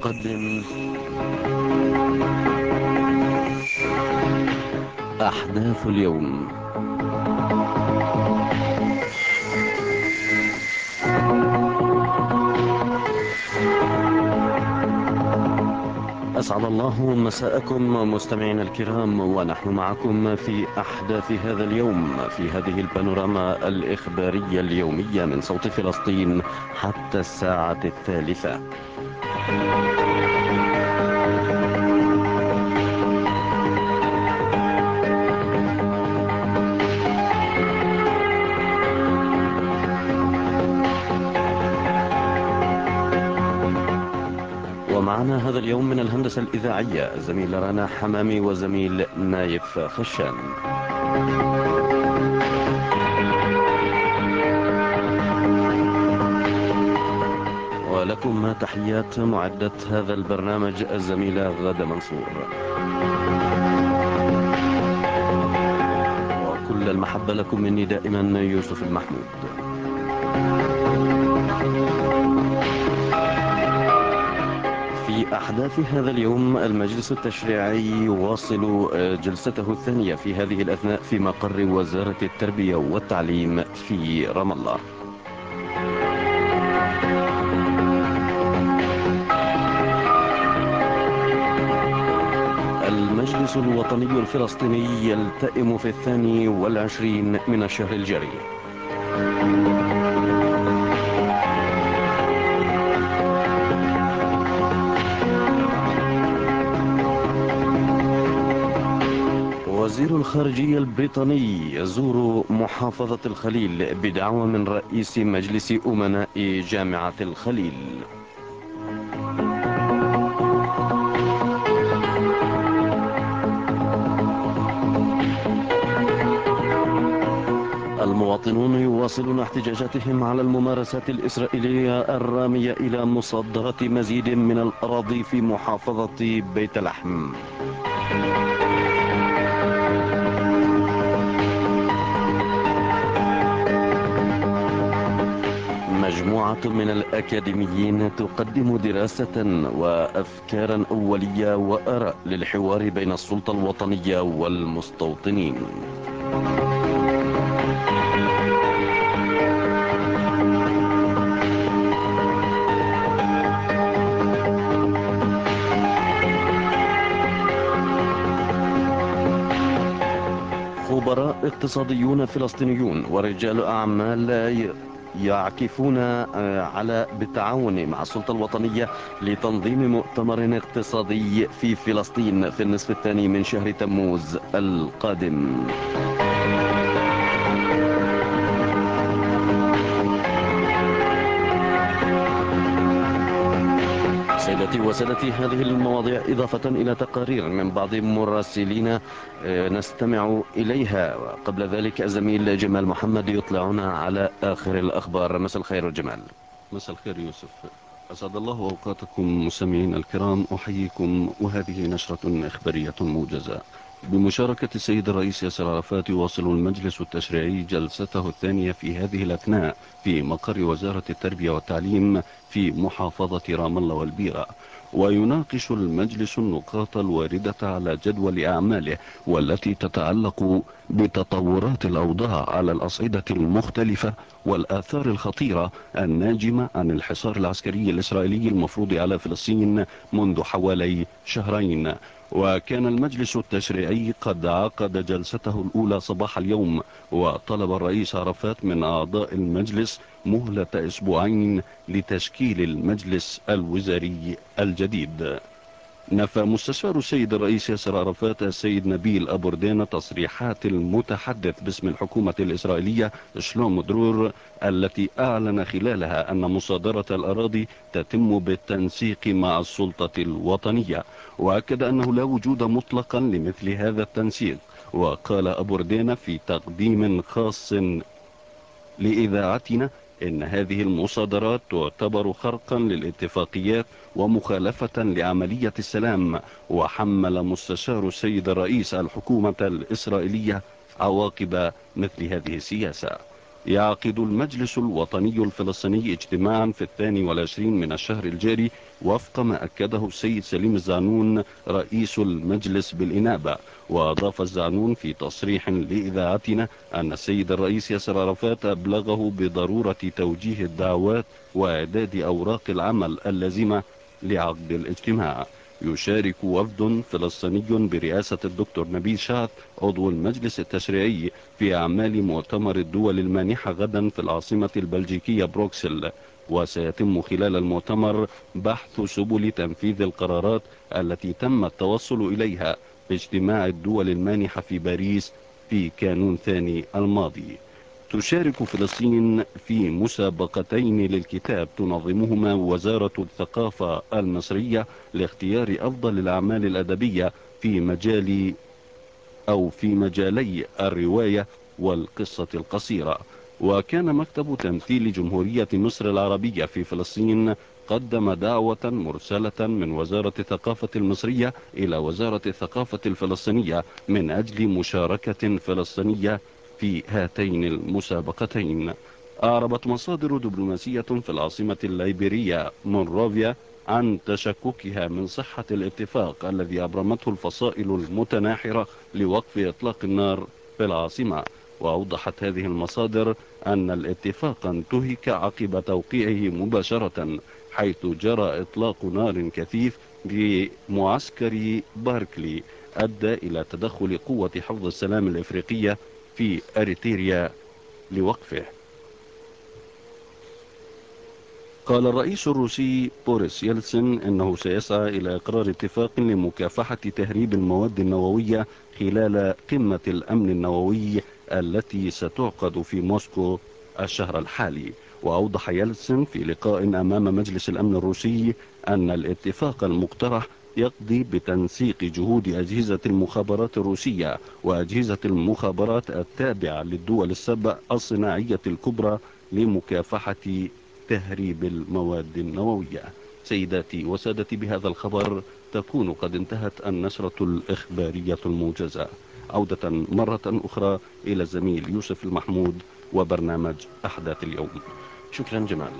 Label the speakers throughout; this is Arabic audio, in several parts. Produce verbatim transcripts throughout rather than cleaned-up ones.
Speaker 1: قدم أحداث اليوم. أسعد الله مساءكم مستمعينا الكرام، ونحن معكم في أحداث هذا اليوم في هذه البانوراما الإخبارية اليومية من صوت فلسطين حتى الساعة الثالثة. ومعنا هذا اليوم من الهندسة الإذاعية زميل رنا حمامي وزميل نايف خشان. ولكم تحيات معدة هذا البرنامج الزميلة غادة منصور، وكل المحبة لكم مني دائما يوسف المحمود. في أحداث هذا اليوم، المجلس التشريعي يواصل جلسته الثانية في هذه الأثناء في مقر وزارة التربية والتعليم في رام الله. المجلس الوطني الفلسطيني يلتئم في الثاني والعشرين من الشهر الجاري. وزير الخارجية البريطاني يزور محافظة الخليل بدعوة من رئيس مجلس أمناء جامعة الخليل. المواطنون يواصلون احتجاجاتهم على الممارسات الإسرائيلية الرامية إلى مصادرة مزيد من الأراضي في محافظة بيت لحم. مجموعة من الأكاديميين تقدم دراسة وأفكارا أولية وآراء للحوار بين السلطة الوطنية والمستوطنين. خبراء اقتصاديون فلسطينيون ورجال أعمال يعكفون على بالتعاون مع السلطة الوطنية لتنظيم مؤتمر اقتصادي في فلسطين في النصف الثاني من شهر تموز القادم. سيدتي وسادتي، هذه المواضيع إضافة إلى تقارير من بعض مراسلينا نستمع إليها. وقبل ذلك الزميل جمال محمد يطلعنا على آخر الأخبار. مساء الخير جمال.
Speaker 2: مساء الخير يوسف، أسعد الله أوقاتكم مستمعين الكرام، أحييكم وهذه نشرة إخبارية موجزة. بمشاركة السيد الرئيس ياسر عرفات يواصل المجلس التشريعي جلسته الثانية في هذه الأثناء في مقر وزارة التربية والتعليم في محافظة رام الله والبيرة، ويناقش المجلس النقاط الواردة على جدول أعماله والتي تتعلق بتطورات الأوضاع على الأصعدة المختلفة والآثار الخطيرة الناجمة عن الحصار العسكري الإسرائيلي المفروض على فلسطين منذ حوالي شهرين. وكان المجلس التشريعي قد عقد جلسته الأولى صباح اليوم، وطلب الرئيس عرفات من أعضاء المجلس مهلة أسبوعين لتشكيل المجلس الوزاري الجديد. نفى مستشار السيد الرئيس ياسر عرفات السيد نبيل أبوردين تصريحات المتحدث باسم الحكومة الإسرائيلية شلومو درور التي أعلن خلالها أن مصادرة الأراضي تتم بالتنسيق مع السلطة الوطنية، وأكد أنه لا وجود مطلقا لمثل هذا التنسيق. وقال أبوردين في تقديم خاص لإذاعتنا إن هذه المصادرات تعتبر خرقا للاتفاقيات ومخالفة لعملية السلام، وحمل مستشار السيد الرئيس الحكومة الإسرائيلية عواقب مثل هذه السياسة. يعقد المجلس الوطني الفلسطيني اجتماعا في الثاني والعشرين من الشهر الجاري وفق ما أكده السيد سليم الزعنون رئيس المجلس بالإنابة. وأضاف الزعنون في تصريح لإذاعتنا أن السيد الرئيس ياسر عرفات أبلغه بضرورة توجيه الدعوات وإعداد أوراق العمل اللازمة لعقد الاجتماع. يشارك وفد فلسطيني برئاسة الدكتور نبيل شعث عضو المجلس التشريعي في أعمال مؤتمر الدول المانحة غدا في العاصمة البلجيكية بروكسل. وسيتم خلال المؤتمر بحث سبل تنفيذ القرارات التي تم التوصل إليها في اجتماع الدول المانحة في باريس في كانون ثاني الماضي. تشارك فلسطين في مسابقتين للكتاب تنظمهما وزارة الثقافة المصرية لاختيار أفضل الأعمال الأدبية في مجال أو في مجالي الرواية والقصة القصيرة. وكان مكتب تمثيل جمهورية مصر العربية في فلسطين قدم دعوة مرسلة من وزارة الثقافة المصرية إلى وزارة الثقافة الفلسطينية من أجل مشاركة فلسطينية في هاتين المسابقتين. أعربت مصادر دبلوماسية في العاصمة الليبيرية مونروفيا عن تشككها من صحة الاتفاق الذي أبرمته الفصائل المتناحرة لوقف إطلاق النار في العاصمة. وأوضحت هذه المصادر أن الاتفاق انتهك عقب توقيعه مباشرة، حيث جرى إطلاق نار كثيف بمعسكر باركلي أدى إلى تدخل قوة حفظ السلام الإفريقية في أريتريا لوقفه. قال الرئيس الروسي بوريس يلتسن إنه سيسعى إلى إقرار اتفاق لمكافحة تهريب المواد النووية خلال قمة الأمن النووي التي ستعقد في موسكو الشهر الحالي. وأوضح يلتسن في لقاء أمام مجلس الأمن الروسي أن الاتفاق المقترح يقضي بتنسيق جهود أجهزة المخابرات الروسية وأجهزة المخابرات التابعة للدول السبع الصناعية الكبرى لمكافحة تهريب المواد النووية. سيداتي وسادتي، بهذا الخبر تكون قد انتهت النشرة الإخبارية الموجزة. عودة مرة أخرى إلى الزميل يوسف المحمود وبرنامج أحداث اليوم.
Speaker 1: شكرا جمال.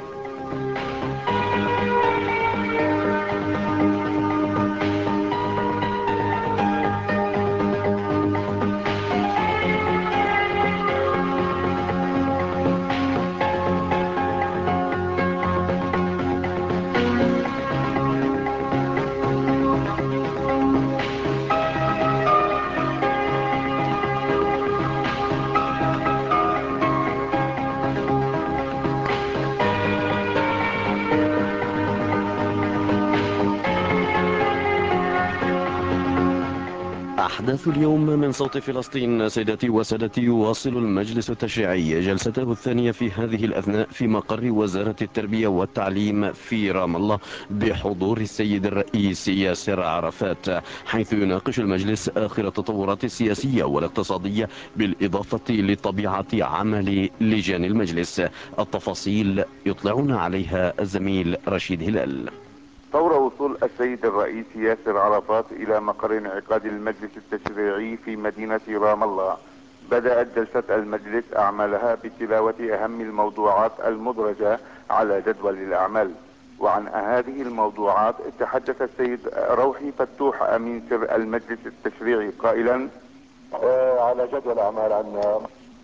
Speaker 1: أحداث اليوم من صوت فلسطين. سيداتي وسادتي، يواصل المجلس التشريعي جلسته الثانية في هذه الأثناء في مقر وزارة التربية والتعليم في رام الله بحضور السيد الرئيس ياسر عرفات، حيث يناقش المجلس آخر التطورات السياسية والاقتصادية بالإضافة لطبيعة عمل لجان المجلس. التفاصيل يطلعنا عليها الزميل رشيد هلال.
Speaker 3: فور وصول السيد الرئيس ياسر عرفات إلى مقر انعقاد المجلس التشريعي في مدينة رام الله، بدأت جلسة المجلس أعمالها بتلاوة أهم الموضوعات المدرجة على جدول الأعمال. وعن هذه الموضوعات تحدث السيد روحي فتوح أمين سر المجلس التشريعي قائلا:
Speaker 4: آه على جدول أعمال عنا،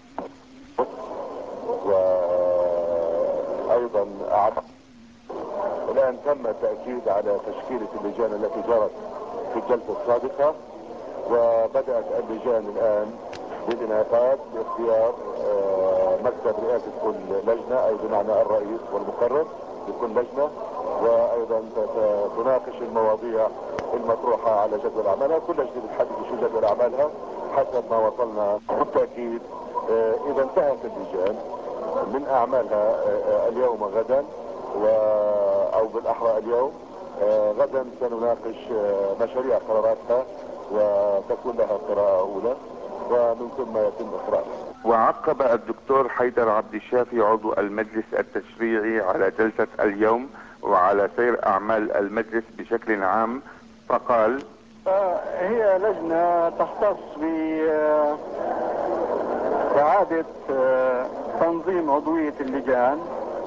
Speaker 4: وأيضا أعتقد الآن تم التأكيد على تشكيلة اللجان التي جرت في الجلسة السابقة، وبدأت اللجان الآن بالانعقاد باختيار مكتب رئاسة كل لجنة، أي بمعنى الرئيس والمقرر لكل لجنة، وأيضا تناقش المواضيع المطروحة على جدول أعمالها. كل لجنة بتحدد شو جدول أعمالها حسب ما وصلنا. بالتأكيد إذا انتهت اللجان من أعمالها اليوم وغدا، و او بالاحرى اليوم آه غدا سنناقش آه مشاريع قراراتها وتكون لها قراءة اولى، ومن ثم يتم اقرارها.
Speaker 3: وعقب الدكتور حيدر عبد الشافي عضو المجلس التشريعي على جلسة اليوم وعلى سير اعمال المجلس بشكل عام، فقال:
Speaker 4: آه هي لجنة تختص بإعادة آه
Speaker 5: تنظيم عضوية اللجان،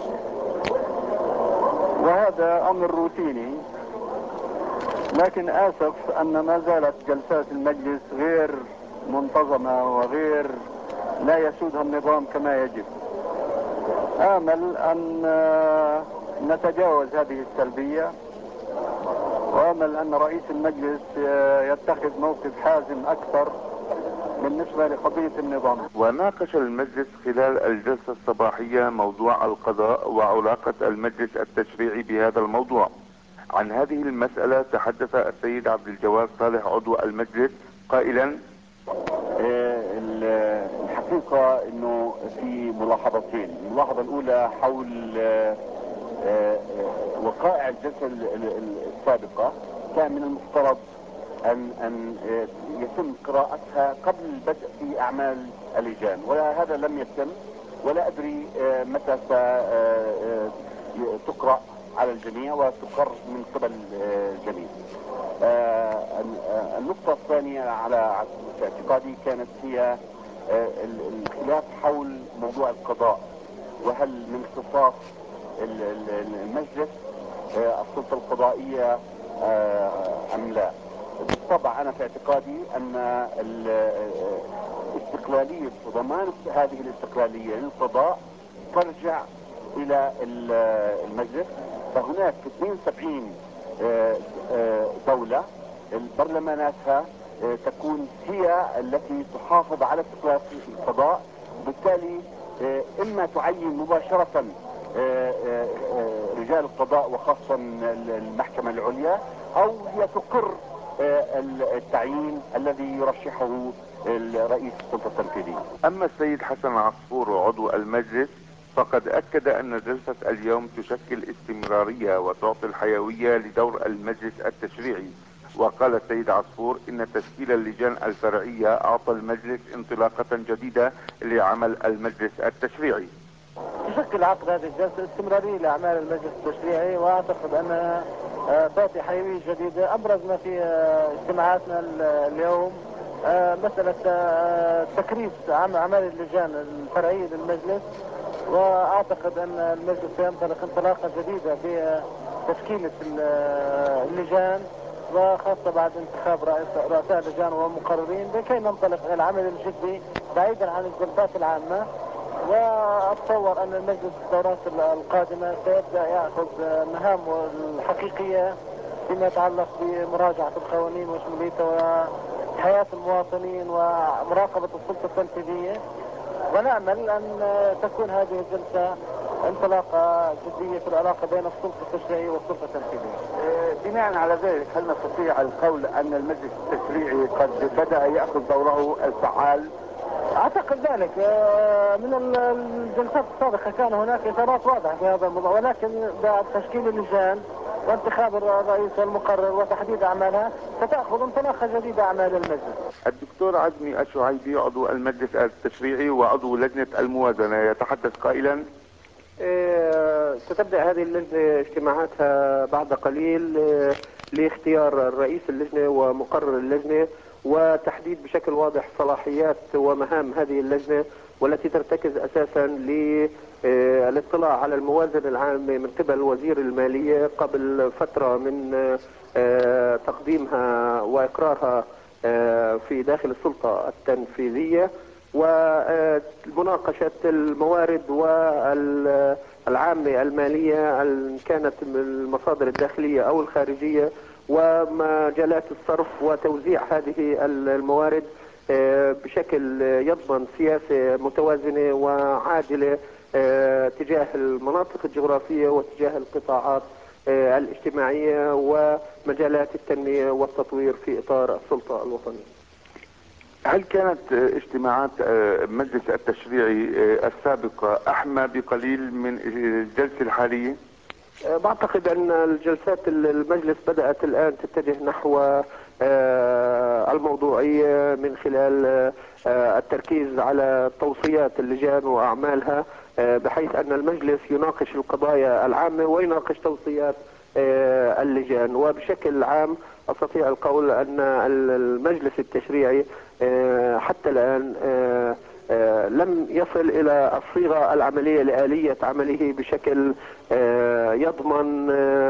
Speaker 5: وهذا أمر روتيني، لكن آسف أن ما زالت جلسات المجلس غير منتظمة وغير لا يسودها النظام كما يجب. آمل أن نتجاوز هذه السلبية، وآمل أن رئيس المجلس يتخذ موقف حازم أكثر بالنسبة لقضية النظام.
Speaker 3: وناقش المجلس خلال الجلسة الصباحية موضوع القضاء وعلاقة المجلس التشريعي بهذا الموضوع. عن هذه المسألة تحدث السيد عبد الجواد صالح عضو المجلس قائلا:
Speaker 4: الحقيقة انه في ملاحظتين. الملاحظة الاولى حول وقائع الجلسة السابقة، كان من المفترض ان ان يتم قراءتها قبل البدء في اعمال اللجان، وهذا لم يتم، ولا ادري متى ستقرأ على الجميع وتقر من قبل الجميع. النقطة الثانية على اعتقادي كانت هي الخلاف حول موضوع القضاء، وهل من اختصاص المجلس السلطة القضائية أم لا. بالطبع أنا في اعتقادي أن الاستقلالية وضمان هذه الاستقلالية للقضاء ترجع إلى المجلس. فهناك اثنين وسبعين دولة البرلماناتها تكون هي التي تحافظ على استقلال القضاء، بالتالي إما تعين مباشرة رجال القضاء وخاصة المحكمة العليا، أو هي تقر التعيين الذي يرشحه الرئيس السلطة التنفيذية.
Speaker 3: أما السيد حسن عصفور عضو المجلس فقد أكد أن جلسة اليوم تشكل استمرارية وتعطي الحيوية لدور المجلس التشريعي. وقال السيد عصفور إن تشكيل اللجان الفرعية أعطى المجلس انطلاقة جديدة لعمل المجلس التشريعي.
Speaker 5: تشكل عقد هذه الجلسة استمرارية لأعمال المجلس التشريعي، وأعتقد أنها تعطي حيوية جديدة. أبرز ما في اجتماعاتنا اليوم مسألة تكريس أعمال اللجان الفرعية للمجلس، وأعتقد أن المجلس سينطلق انطلاقة جديدة بتشكيلة اللجان، وخاصة بعد انتخاب رؤساء اللجان ومقررين، لكي ننطلق إلى العمل الجدي بعيدا عن الجلسات العامة. وأتصور أن المجلس الدورات القادمة سيبدأ يأخذ مهامه الحقيقية فيما يتعلق بمراجعة القوانين وشموليتها وحياة المواطنين ومراقبة السلطة التنفيذية، ونأمل أن تكون هذه الجلسة انطلاقة جدية في العلاقة بين السلطة التشريعية والسلطة التنفيذية.
Speaker 4: بناء على ذلك، هل نستطيع القول أن المجلس التشريعي قد بدأ يأخذ دوره الفعال؟
Speaker 5: أعتقد ذلك. من الجلسات السابقة كان هناك إشارات واضحة في هذا الموضوع، ولكن بعد تشكيل اللجان وانتخاب الرئيس والمقرر وتحديد أعمالها ستأخذ انطلاقة جديدة أعمال المجلس.
Speaker 3: الدكتور عزمي الشعيبي عضو المجلس التشريعي وعضو لجنة الموازنة يتحدث قائلا:
Speaker 6: ستبدأ هذه اللجنة اجتماعاتها بعد قليل لاختيار الرئيس اللجنة ومقرر اللجنة، وتحديد بشكل واضح صلاحيات ومهام هذه اللجنة، والتي ترتكز أساسا للاطلاع على الموازنة العامة من قبل وزير المالية قبل فترة من تقديمها وإقرارها في داخل السلطة التنفيذية، ومناقشة الموارد والعامة المالية إن كانت من المصادر الداخلية أو الخارجية، ومجالات الصرف وتوزيع هذه الموارد بشكل يضمن سياسة متوازنة وعادلة تجاه المناطق الجغرافية وتجاه القطاعات الاجتماعية ومجالات التنمية والتطوير في إطار السلطة الوطنية.
Speaker 3: هل كانت اجتماعات مجلس التشريعي السابقة أحمى بقليل من الجلسة الحالية؟
Speaker 6: بعتقد أن الجلسات المجلس بدأت الآن تتجه نحو الموضوعية من خلال التركيز على توصيات اللجان وأعمالها، بحيث أن المجلس يناقش القضايا العامة ويناقش توصيات اللجان. وبشكل عام أستطيع القول أن المجلس التشريعي حتى الآن لم يصل إلى الصيغة العملية لآلية عمله بشكل يضمن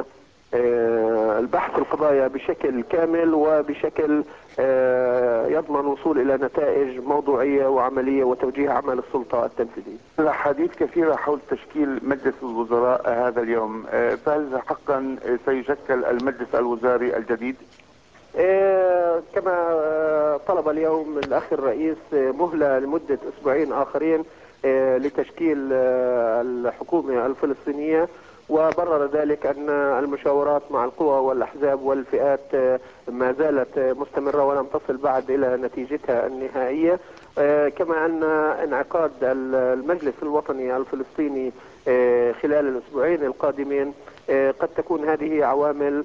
Speaker 6: البحث القضايا بشكل كامل وبشكل يضمن الوصول إلى نتائج موضوعية وعملية وتوجيه عمل السلطة التنفيذية.
Speaker 3: الحديث كثيرة حول تشكيل مجلس الوزراء هذا اليوم، فهل حقا سيشكل المجلس الوزاري الجديد؟
Speaker 6: كما طلب اليوم الأخ الرئيس مهلة لمدة أسبوعين آخرين لتشكيل الحكومة الفلسطينية، وبرر ذلك أن المشاورات مع القوى والأحزاب والفئات ما زالت مستمرة ولم تصل بعد إلى نتيجتها النهائية، كما أن انعقاد المجلس الوطني الفلسطيني خلال الأسبوعين القادمين قد تكون هذه عوامل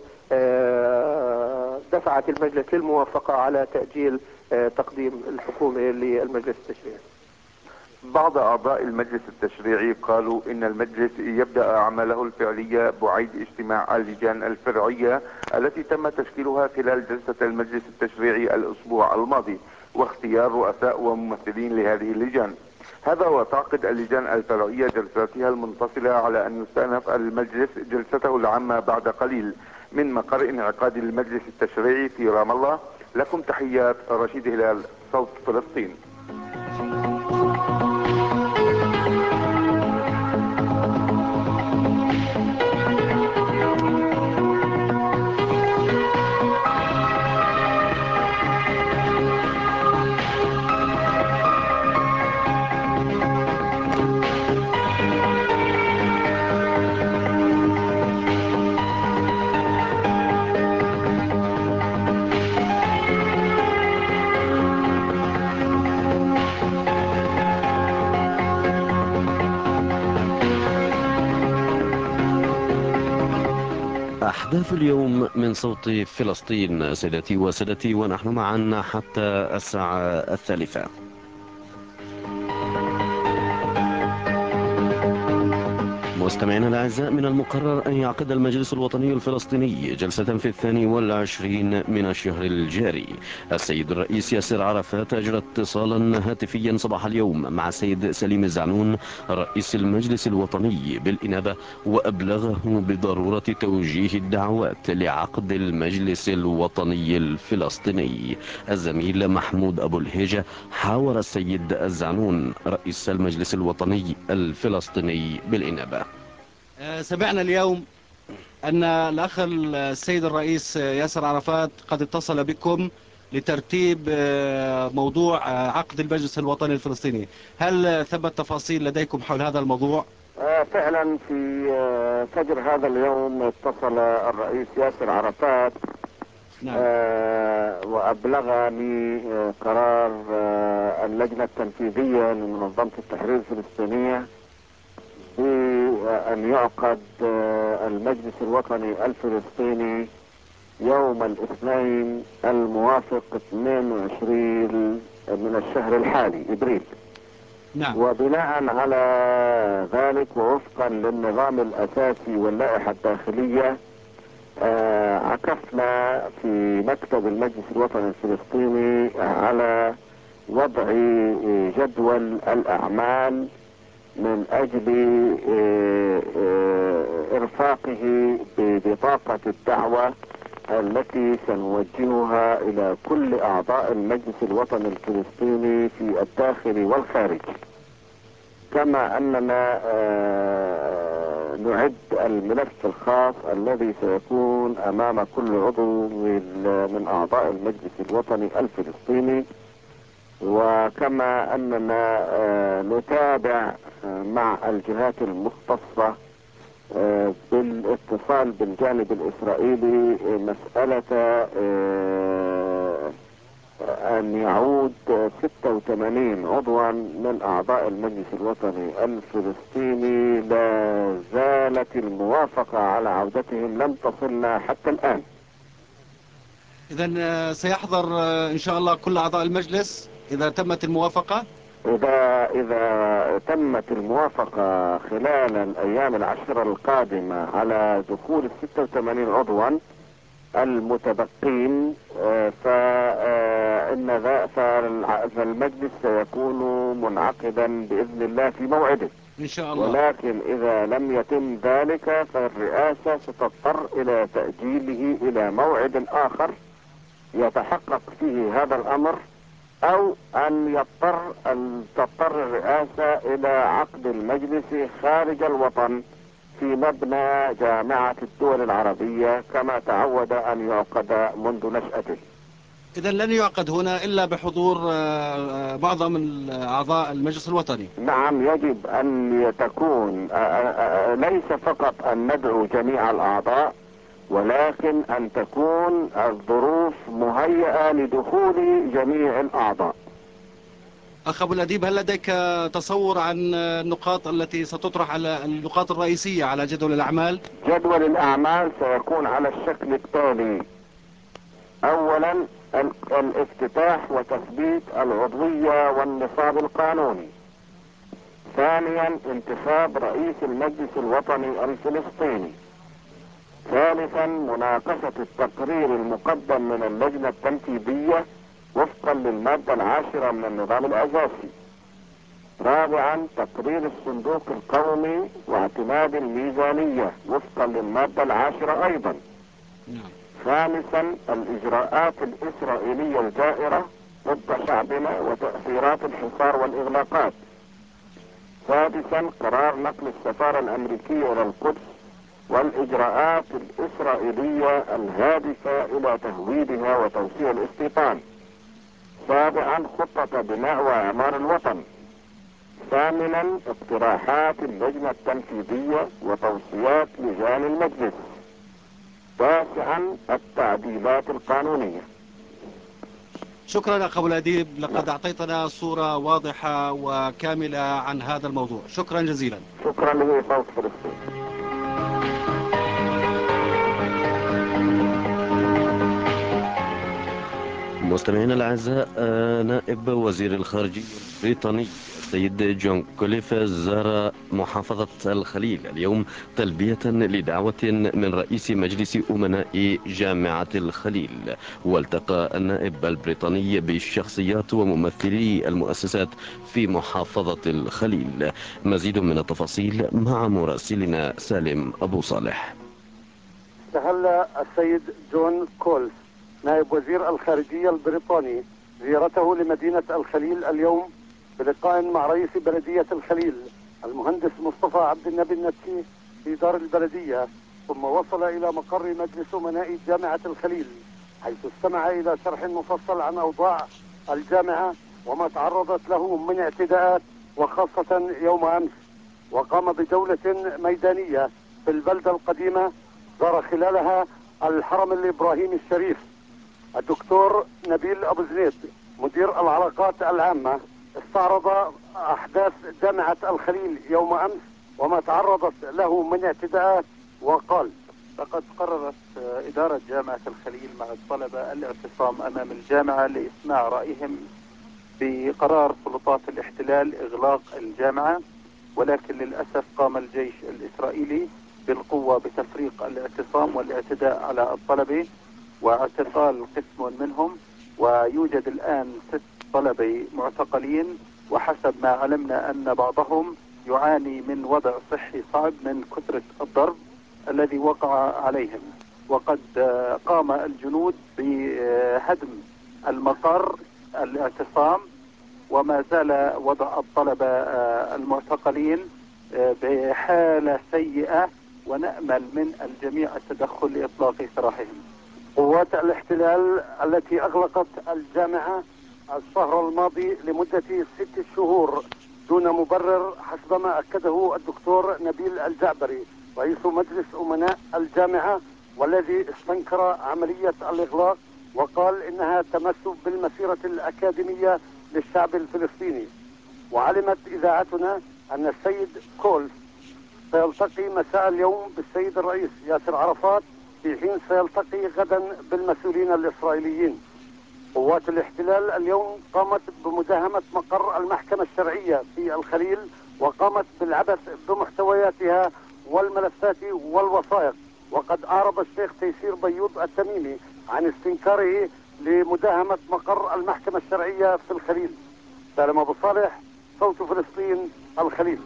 Speaker 6: دفعت المجلس للموافقة على تأجيل تقديم الحكومة للمجلس التشريعي.
Speaker 3: بعض أعضاء المجلس التشريعي قالوا إن المجلس يبدأ أعماله الفعلية بعيد اجتماع اللجان الفرعية التي تم تشكيلها خلال جلسة المجلس التشريعي الأسبوع الماضي واختيار رؤساء وممثلين لهذه اللجان. هذا وتعقد اللجان الفرعية جلساتها المنفصلة على أن يستأنف المجلس جلسته العامة بعد قليل من مقر انعقاد المجلس التشريعي في رام الله. لكم تحيات رشيد هلال، صوت فلسطين.
Speaker 1: أحداث اليوم من صوت فلسطين سيدتي وسادتي، ونحن معنا حتى الساعة الثالثة. مستمعينا الأعزاء، من المقرر أن يعقد المجلس الوطني الفلسطيني جلسة في الثاني والعشرين من الشهر الجاري. السيد الرئيس ياسر عرفات أجرى اتصالا هاتفيا صباح اليوم مع السيد سليم الزعنون رئيس المجلس الوطني بالإنابة، وأبلغه بضرورة توجيه الدعوات لعقد المجلس الوطني الفلسطيني. الزميل محمود أبو الهيجة حاور السيد الزعنون رئيس المجلس الوطني الفلسطيني بالإنابة.
Speaker 7: سمعنا اليوم أن الأخ السيد الرئيس ياسر عرفات قد اتصل بكم لترتيب موضوع عقد المجلس الوطني الفلسطيني. هل ثبت تفاصيل لديكم حول هذا الموضوع؟
Speaker 4: فعلا في فجر هذا اليوم اتصل الرئيس ياسر عرفات
Speaker 7: نعم.
Speaker 4: وأبلغني قرار اللجنة التنفيذية لمنظمة التحرير الفلسطينية بأن يعقد المجلس الوطني الفلسطيني يوم الاثنين الموافق اثنين وعشرين من الشهر الحالي ابريل.
Speaker 7: نعم.
Speaker 4: وبناء على ذلك ووفقا للنظام الاساسي واللائحة الداخلية عكفنا في مكتب المجلس الوطني الفلسطيني على وضع جدول الاعمال من اجل ارفاقه ببطاقة الدعوة التي سنوجهها الى كل اعضاء المجلس الوطني الفلسطيني في الداخل والخارج، كما اننا نعد الملف الخاص الذي سيكون امام كل عضو من اعضاء المجلس الوطني الفلسطيني، وكما اننا نتابع مع الجهات المختصة بالاتصال بالجانب الاسرائيلي مسألة ان يعود ستة وثمانين عضوا من اعضاء المجلس الوطني الفلسطيني لا زالت الموافقة على عودتهم لم تصلنا حتى الان.
Speaker 7: اذا سيحضر ان شاء الله كل اعضاء المجلس اذا تمت الموافقة؟
Speaker 4: إذا إذا تمت الموافقة خلال الأيام العشرة القادمة على دخول الستة وثمانين عضوا المتبقين، فإن ذا فالمجلس سيكون منعقدا بإذن الله في موعده
Speaker 7: إن شاء الله.
Speaker 4: ولكن إذا لم يتم ذلك فالرئاسة ستضطر إلى تأجيله إلى موعد آخر يتحقق فيه هذا الأمر، أو أن يضطر أن تضطر الرئاسة إلى عقد المجلس خارج الوطن في مبنى جامعة الدول العربية كما تعود أن يعقد منذ نشأته.
Speaker 7: إذا لن يعقد هنا إلا بحضور معظم أعضاء المجلس الوطني.
Speaker 4: نعم، يجب أن تكون ليس فقط أن ندعو جميع الأعضاء، ولكن أن تكون الظروف مهيئة لدخول جميع الأعضاء.
Speaker 7: أخ أبو الأديب، هل لديك تصور عن النقاط التي ستطرح على النقاط الرئيسية على جدول الأعمال؟
Speaker 4: جدول الأعمال سيكون على الشكل التالي: أولا الافتتاح وتثبيت العضوية والنصاب القانوني. ثانيا انتخاب رئيس المجلس الوطني الفلسطيني. ثالثا مناقشة التقرير المقدم من اللجنة التنفيذية وفقا للمادة العاشرة من النظام الأساسي. رابعا تقرير الصندوق القومي واعتماد الميزانية وفقا للمادة العاشرة أيضا. خامسا الإجراءات الإسرائيلية الجائرة ضد شعبنا وتأثيرات الحصار والإغلاقات. سادسا قرار نقل السفارة الأمريكية إلى القدس والإجراءات الإسرائيلية الهادفة إلى تهويدها وتوسيع الاستيطان. سابعا خطة بناء وإعمار الوطن. ثامنا اقتراحات اللجنة التنفيذية وتوصيات لجان المجلس. تاسعا التعديلات القانونية.
Speaker 7: شكرا أخ أبو الأديب، لقد أعطيتنا صورة واضحة وكاملة عن هذا الموضوع. شكرا جزيلا.
Speaker 4: شكرا لصوت فلسطين.
Speaker 1: مستمعينا الأعزاء، نائب وزير الخارجية البريطاني السيد جون كوليف زار محافظة الخليل اليوم تلبية لدعوة من رئيس مجلس أمناء جامعة الخليل، والتقى النائب البريطاني بالشخصيات وممثلي المؤسسات في محافظة الخليل. مزيد من التفاصيل مع مراسلنا سالم أبو صالح.
Speaker 8: استهل السيد جون كولف نائب وزير الخارجية البريطاني زيارته لمدينة الخليل اليوم بلقاء مع رئيس بلدية الخليل المهندس مصطفى عبد النبي النتشي في دار البلدية، ثم وصل إلى مقر مجلس أمناء جامعة الخليل حيث استمع إلى شرح مفصل عن أوضاع الجامعة وما تعرضت له من اعتداءات، وخاصة يوم أمس. وقام بجولة ميدانية في البلدة القديمة زار خلالها الحرم الإبراهيمي الشريف. الدكتور نبيل أبو زنيد مدير العلاقات العامة استعرض أحداث جامعة الخليل يوم أمس وما تعرضت له من اعتداءات، وقال:
Speaker 9: لقد قررت إدارة جامعة الخليل مع الطلبة الاعتصام أمام الجامعة لإسماع رأيهم بقرار سلطات الاحتلال إغلاق الجامعة، ولكن للأسف قام الجيش الإسرائيلي بالقوة بتفريق الاعتصام والاعتداء على الطلبة واعتقال قسم منهم، ويوجد الآن ست طلبة معتقلين، وحسب ما علمنا أن بعضهم يعاني من وضع صحي صعب من كثرة الضرب الذي وقع عليهم. وقد قام الجنود بهدم المقر الاعتصام، وما زال وضع الطلبة المعتقلين بحالة سيئة، ونأمل من الجميع التدخل لإطلاق سراحهم.
Speaker 8: قوات الاحتلال التي أغلقت الجامعة الشهر الماضي لمدة ست شهور دون مبرر حسب ما أكده الدكتور نبيل الجعبري رئيس مجلس أمناء الجامعة، والذي استنكر عملية الإغلاق وقال إنها تمس بالمسيرة الأكاديمية للشعب الفلسطيني. وعلمت إذاعتنا أن السيد كولف سيلتقي مساء اليوم بالسيد الرئيس ياسر عرفات، في حين سيلتقي غدا بالمسؤولين الإسرائيليين. قوات الاحتلال اليوم قامت بمداهمة مقر المحكمة الشرعية في الخليل، وقامت بالعبث بمحتوياتها والملفات والوثائق. وقد أعرب الشيخ تيسير بيوض التميمي عن استنكاره لمداهمة مقر المحكمة الشرعية في الخليل. سالم أبو صالح، صوت فلسطين، الخليل.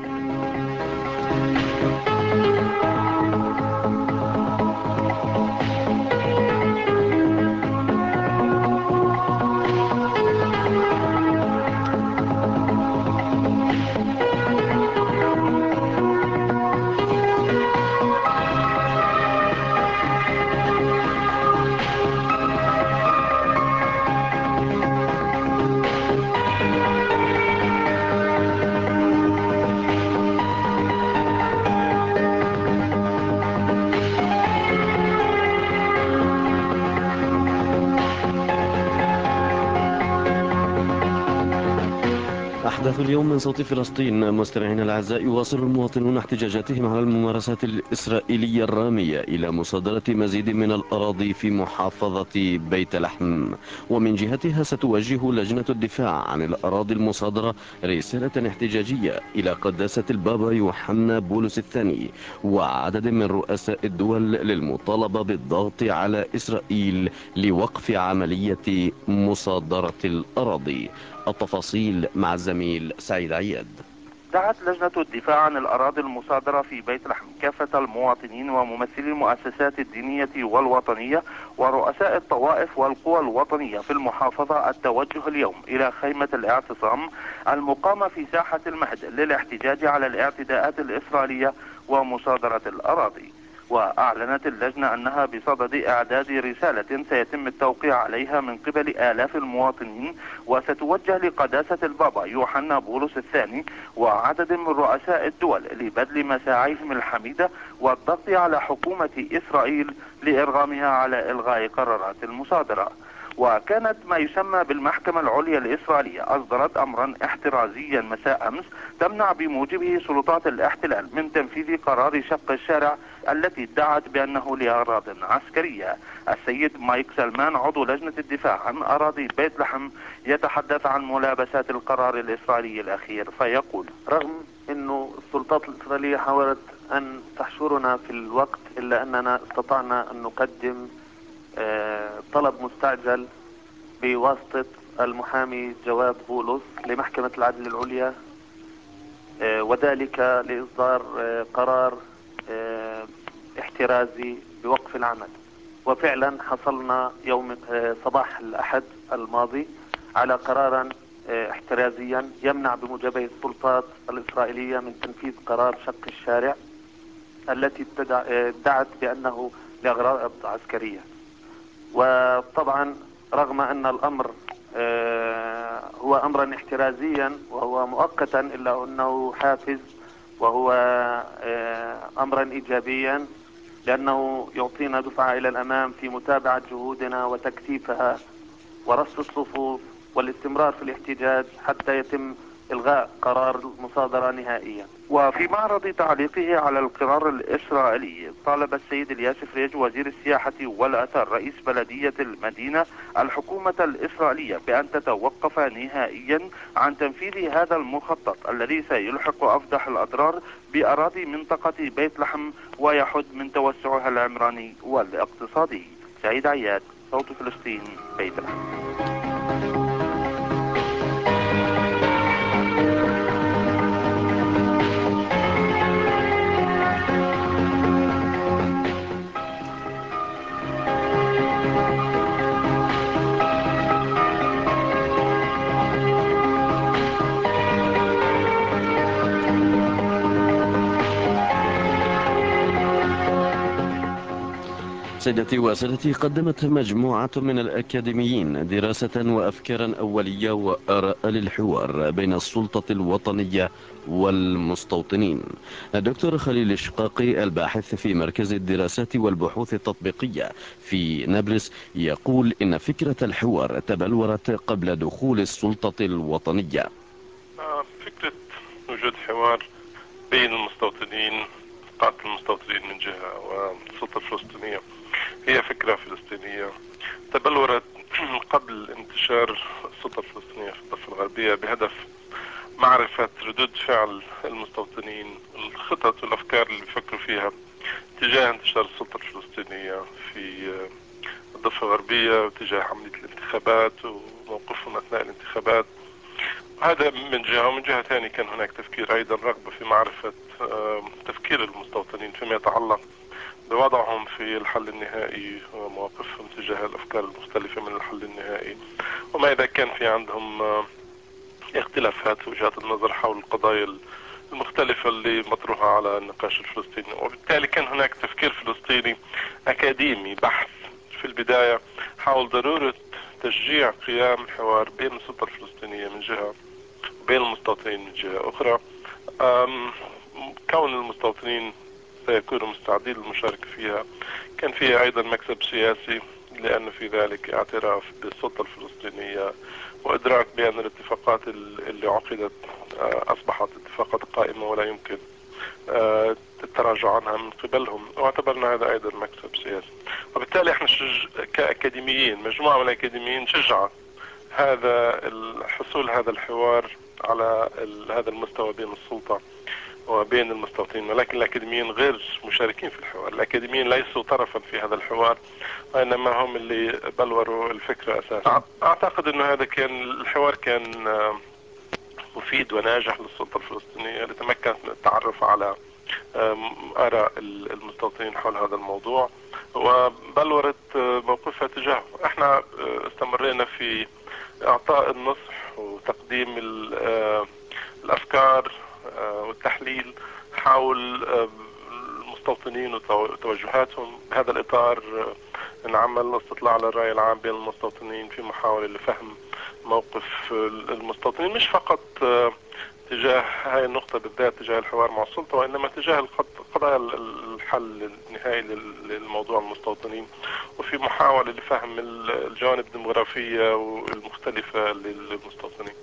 Speaker 1: أحداث اليوم من صوت فلسطين. مستمعينا الأعزاء، يواصل المواطنون احتجاجاتهم على الممارسات الإسرائيلية الرامية إلى مصادرة مزيد من الأراضي في محافظة بيت لحم. ومن جهتها ستوجه لجنة الدفاع عن الأراضي المصادرة رسالة احتجاجية إلى قداسة البابا يوحنا بولس الثاني وعدد من رؤساء الدول للمطالبة بالضغط على إسرائيل لوقف عملية مصادرة الأراضي. التفاصيل مع الزميل سعيد عياد.
Speaker 10: دعت لجنة الدفاع عن الأراضي المصادرة في بيت لحم كافة المواطنين وممثلي المؤسسات الدينية والوطنية ورؤساء الطوائف والقوى الوطنية في المحافظة التوجه اليوم إلى خيمة الاعتصام المقامة في ساحة المهد للاحتجاج على الاعتداءات الإسرائيلية ومصادرة الأراضي. وأعلنت اللجنة أنها بصدد إعداد رسالة سيتم التوقيع عليها من قبل آلاف المواطنين وستوجه لقداسة البابا يوحنا بولس الثاني وعدد من رؤساء الدول لبذل مساعيهم الحميدة والضغط على حكومة إسرائيل لإرغامها على إلغاء قرارات المصادرة. وكانت ما يسمى بالمحكمة العليا الإسرائيلية أصدرت أمرا احترازيا مساء أمس تمنع بموجبه سلطات الاحتلال من تنفيذ قرار شق الشارع التي ادعت بأنه لأغراض عسكرية. السيد مايك سلمان عضو لجنة الدفاع عن أراضي بيت لحم يتحدث عن ملابسات القرار الإسرائيلي الأخير فيقول:
Speaker 6: رغم أنه السلطات الإسرائيلية حاولت أن تحشرنا في الوقت إلا أننا استطعنا أن نقدم طلب مستعجل بواسطة المحامي جواد بولس لمحكمة العدل العليا، وذلك لإصدار قرار احترازي بوقف العمل. وفعلا حصلنا يوم صباح الأحد الماضي على قرارا احترازيا يمنع بموجبه السلطات الإسرائيلية من تنفيذ قرار شق الشارع التي ادعت بأنه لأغراض عسكرية. وطبعا رغم أن الأمر هو أمرا احترازيا وهو مؤقتا إلا أنه حافز وهو أمرا إيجابيا لأنه يعطينا دفعة إلى الأمام في متابعة جهودنا وتكثيفها ورص الصفوف والاستمرار في الاحتجاج حتى يتم إلغاء قرار المصادرة نهائيا.
Speaker 10: وفي معرض تعليقه على القرار الإسرائيلي طالب السيد الياسف ريج وزير السياحة والآثار رئيس بلدية المدينة الحكومة الإسرائيلية بأن تتوقف نهائيا عن تنفيذ هذا المخطط الذي سيلحق أفضح الأضرار بأراضي منطقة بيت لحم ويحد من توسعها العمراني والاقتصادي. سعيد عياد، صوت فلسطين، بيت لحم.
Speaker 1: سيدتي وسادتي، قدمت مجموعة من الأكاديميين دراسة وأفكارا أولية وآراء للحوار بين السلطة الوطنية والمستوطنين. الدكتور خليل الشقاقي الباحث في مركز الدراسات والبحوث التطبيقية في نابلس يقول إن فكرة الحوار تبلورت قبل دخول السلطة الوطنية.
Speaker 11: فكرة وجود حوار بين المستوطنين، قاعدة المستوطنين من جهة والسلطة الفلسطينية هي فكرة فلسطينية تبلورت قبل انتشار السلطة الفلسطينية في الضفة الغربية بهدف معرفة ردود فعل المستوطنين، الخطط والأفكار اللي بيفكروا فيها تجاه انتشار السلطة الفلسطينية في الضفة الغربية وتجاه عملية الانتخابات وموقفهم أثناء الانتخابات. هذا من جهة، ومن جهة ثانية كان هناك تفكير أيضا رغبة في معرفة تفكير المستوطنين فيما يتعلق بوضعهم في الحل النهائي ومواقفهم تجاه الأفكار المختلفة من الحل النهائي، وما إذا كان في عندهم اختلافات في وجهات النظر حول القضايا المختلفة اللي مطروحة على النقاش الفلسطيني. وبالتالي كان هناك تفكير فلسطيني أكاديمي بحث في البداية حول ضرورة تشجيع قيام حوار بين السلطة الفلسطينية من جهة وبين المستوطنين من جهة أخرى. كون المستوطنين سيكونوا مستعدين للمشاركة فيها كان فيها أيضا مكسب سياسي، لأن في ذلك اعتراف بالسلطة الفلسطينية وإدراك بأن الاتفاقات اللي عقدت أصبحت اتفاقات قائمة ولا يمكن التراجع عنها من قبلهم، واعتبرنا هذا أيضا مكسب سياسي. وبالتالي احنا شج... كأكاديميين، مجموعة من الأكاديميين شجعت هذا الحصول هذا الحوار على ال... هذا المستوى بين السلطة وبين المستوطنين، ولكن الأكاديميين غير مشاركين في الحوار. الأكاديميين ليسوا طرفا في هذا الحوار، وإنما هم اللي بلوروا الفكرة أساسا. أعتقد أنه هذا كان الحوار كان مفيد وناجح للسلطة الفلسطينية لتمكنت من التعرف على آراء المستوطنين حول هذا الموضوع وبلورت موقفها تجاهه. احنا استمرينا في اعطاء النصح وتقديم الافكار والتحليل حول المستوطنين وتوجهاتهم. بهذا الاطار نعمل استطلاع للرأي العام بين المستوطنين في محاولة لفهم موقف المستوطنين، مش فقط تجاه هاي النقطة بالذات تجاه الحوار مع السلطة، وإنما تجاه قضايا الحل النهائي للموضوع المستوطنين، وفي محاولة لفهم الجوانب الديمغرافية والمختلفة للمستوطنين.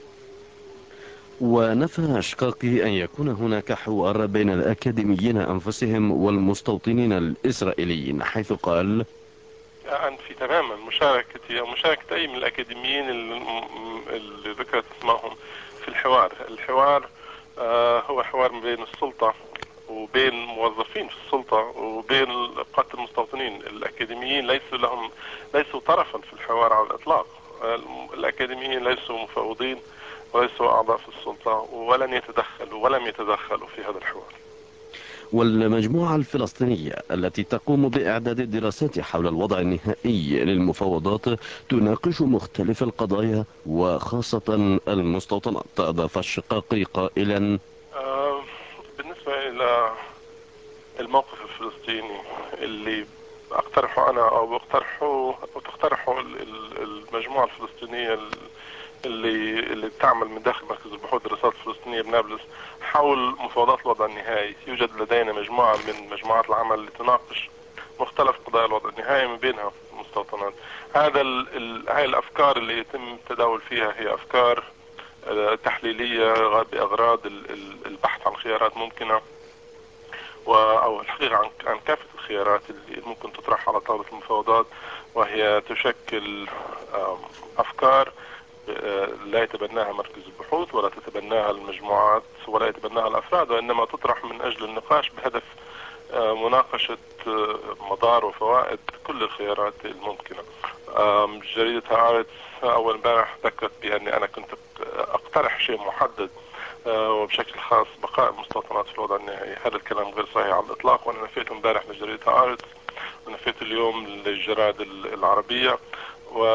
Speaker 1: ونفى شقاقي أن يكون هناك حوار بين الأكاديميين أنفسهم والمستوطنين الإسرائيليين، حيث قال:
Speaker 11: أنفي تماما مشاركتي أو مشاركة أي من الأكاديميين اللي ذكرت اسمهم في الحوار. الحوار آه هو حوار بين السلطة وبين موظفين في السلطة وبين قادة المستوطنين. الأكاديميين ليسوا لهم ليسوا طرفا في الحوار على الإطلاق. الأكاديميين ليسوا مفوضين وليسوا أعضاء في السلطة ولن يتدخلوا ولم يتدخلوا في هذا الحوار.
Speaker 1: والمجموعة الفلسطينية التي تقوم بإعداد الدراسات حول الوضع النهائي للمفاوضات تناقش مختلف القضايا وخاصة المستوطنات. أضاف الشقاقي قائلا:
Speaker 11: آه بالنسبة إلى الموقف الفلسطيني اللي أقترحه أنا أو أقترحه أو تقترحه المجموعة الفلسطينية اللي اللي تعمل من داخل مركز البحوث الدراسات الفلسطينية بنابلس حول مفاوضات الوضع النهائي، يوجد لدينا مجموعة من مجموعات العمل اللي تناقش مختلف قضايا الوضع النهائي من بينها المستوطنات. هذا ال هاي الأفكار اللي يتم التداول فيها هي أفكار تحليلية بأغراض البحث عن خيارات ممكنة أو الحقيقة عن عن كافة الخيارات اللي ممكن تطرح على طاولة المفاوضات، وهي تشكل أفكار لا يتبناها مركز البحوث ولا تتبناها المجموعات ولا يتبناها الأفراد، وإنما تطرح من أجل النقاش بهدف مناقشة مضار وفوائد كل الخيارات الممكنة. جريدة هآرتس أول امبارح ذكرت بأني أنا كنت أقترح شيء محدد وبشكل خاص بقاء المستوطنات في الوضع النهائي. هذا الكلام غير صحيح على الإطلاق، وأنا نفيته امبارح لجريدة هآرتس ونفيته اليوم للجرائد العربية، و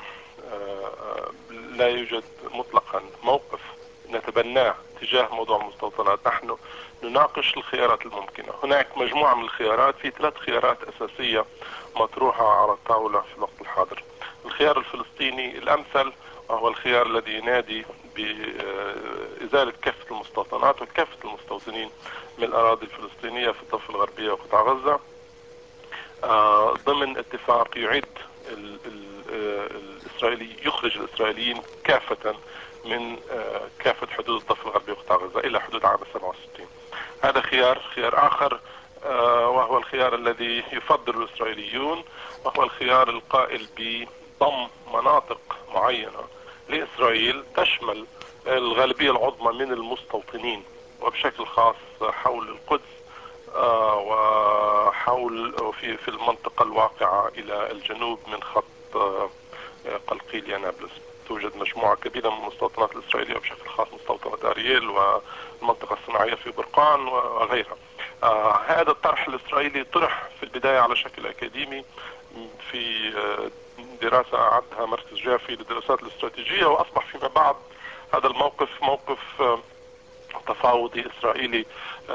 Speaker 11: لا يوجد مطلقا موقف نتبناه تجاه موضوع المستوطنات. نحن نناقش الخيارات الممكنة. هناك مجموعة من الخيارات، في ثلاث خيارات أساسية مطروحة على الطاولة في الوقت الحاضر. الخيار الفلسطيني الأمثل وهو الخيار الذي ينادي بإزالة كافة المستوطنات وكافة المستوطنين من الأراضي الفلسطينية في الضفة الغربية وقطاع غزة ضمن اتفاق يعد ال ال الإسرائيلي يخرج الإسرائيليين كافة من كافة حدود الضفة الغربية وقطاع غزة إلى حدود عام سبعة وستين. هذا خيار. خيار آخر وهو الخيار الذي يفضل الإسرائيليون، وهو الخيار القائل بضم مناطق معينة لإسرائيل تشمل الغالبية العظمى من المستوطنين وبشكل خاص حول القدس وحول في في المنطقة الواقعة إلى الجنوب من خط قلقيل يانابلس. توجد مجموعة كبيرة من المستوطنات الإسرائيلية وبشكل خاص مستوطنة أرييل والمنطقة الصناعية في برقان وغيرها. آه هذا الطرح الإسرائيلي طرح في البداية على شكل أكاديمي في دراسة أعدها مركز جافي للدراسات الاستراتيجية، وأصبح فيما بعد هذا الموقف موقف تفاوضي إسرائيلي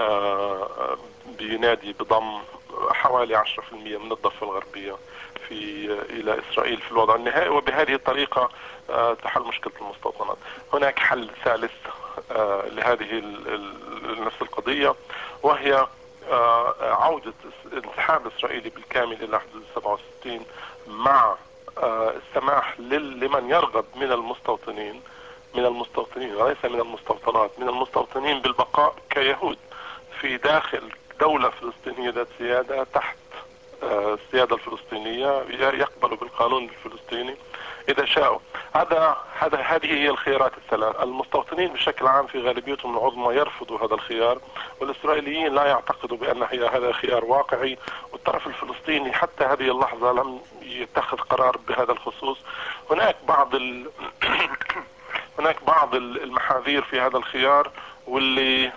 Speaker 11: بينادي بضم حوالي عشرة بالمئة من الضفة الغربية في إلى إسرائيل في الوضع النهائي، وبهذه الطريقة تحل مشكلة المستوطنات. هناك حل ثالث لهذه نفس القضية، وهي عودة الانسحاب الإسرائيلي بالكامل إلى حدود سبعة وستين مع السماح لمن يرغب من المستوطنين من المستوطنين وليس من المستوطنات من المستوطنين بالبقاء كيهود في داخل دولة فلسطينية ذات سيادة تحت السيادة الفلسطينية، يقبلوا بالقانون الفلسطيني إذا شاءوا. هذا هذا هذه هي الخيارات الثلاث. المستوطنين بشكل عام في غالبيتهم العظمى يرفضوا هذا الخيار، والإسرائيليين لا يعتقدوا بأن هي هذا خيار واقعي، والطرف الفلسطيني حتى هذه اللحظة لم يتخذ قرار بهذا الخصوص. هناك بعض ال... هناك بعض المحاذير في هذا الخيار واللي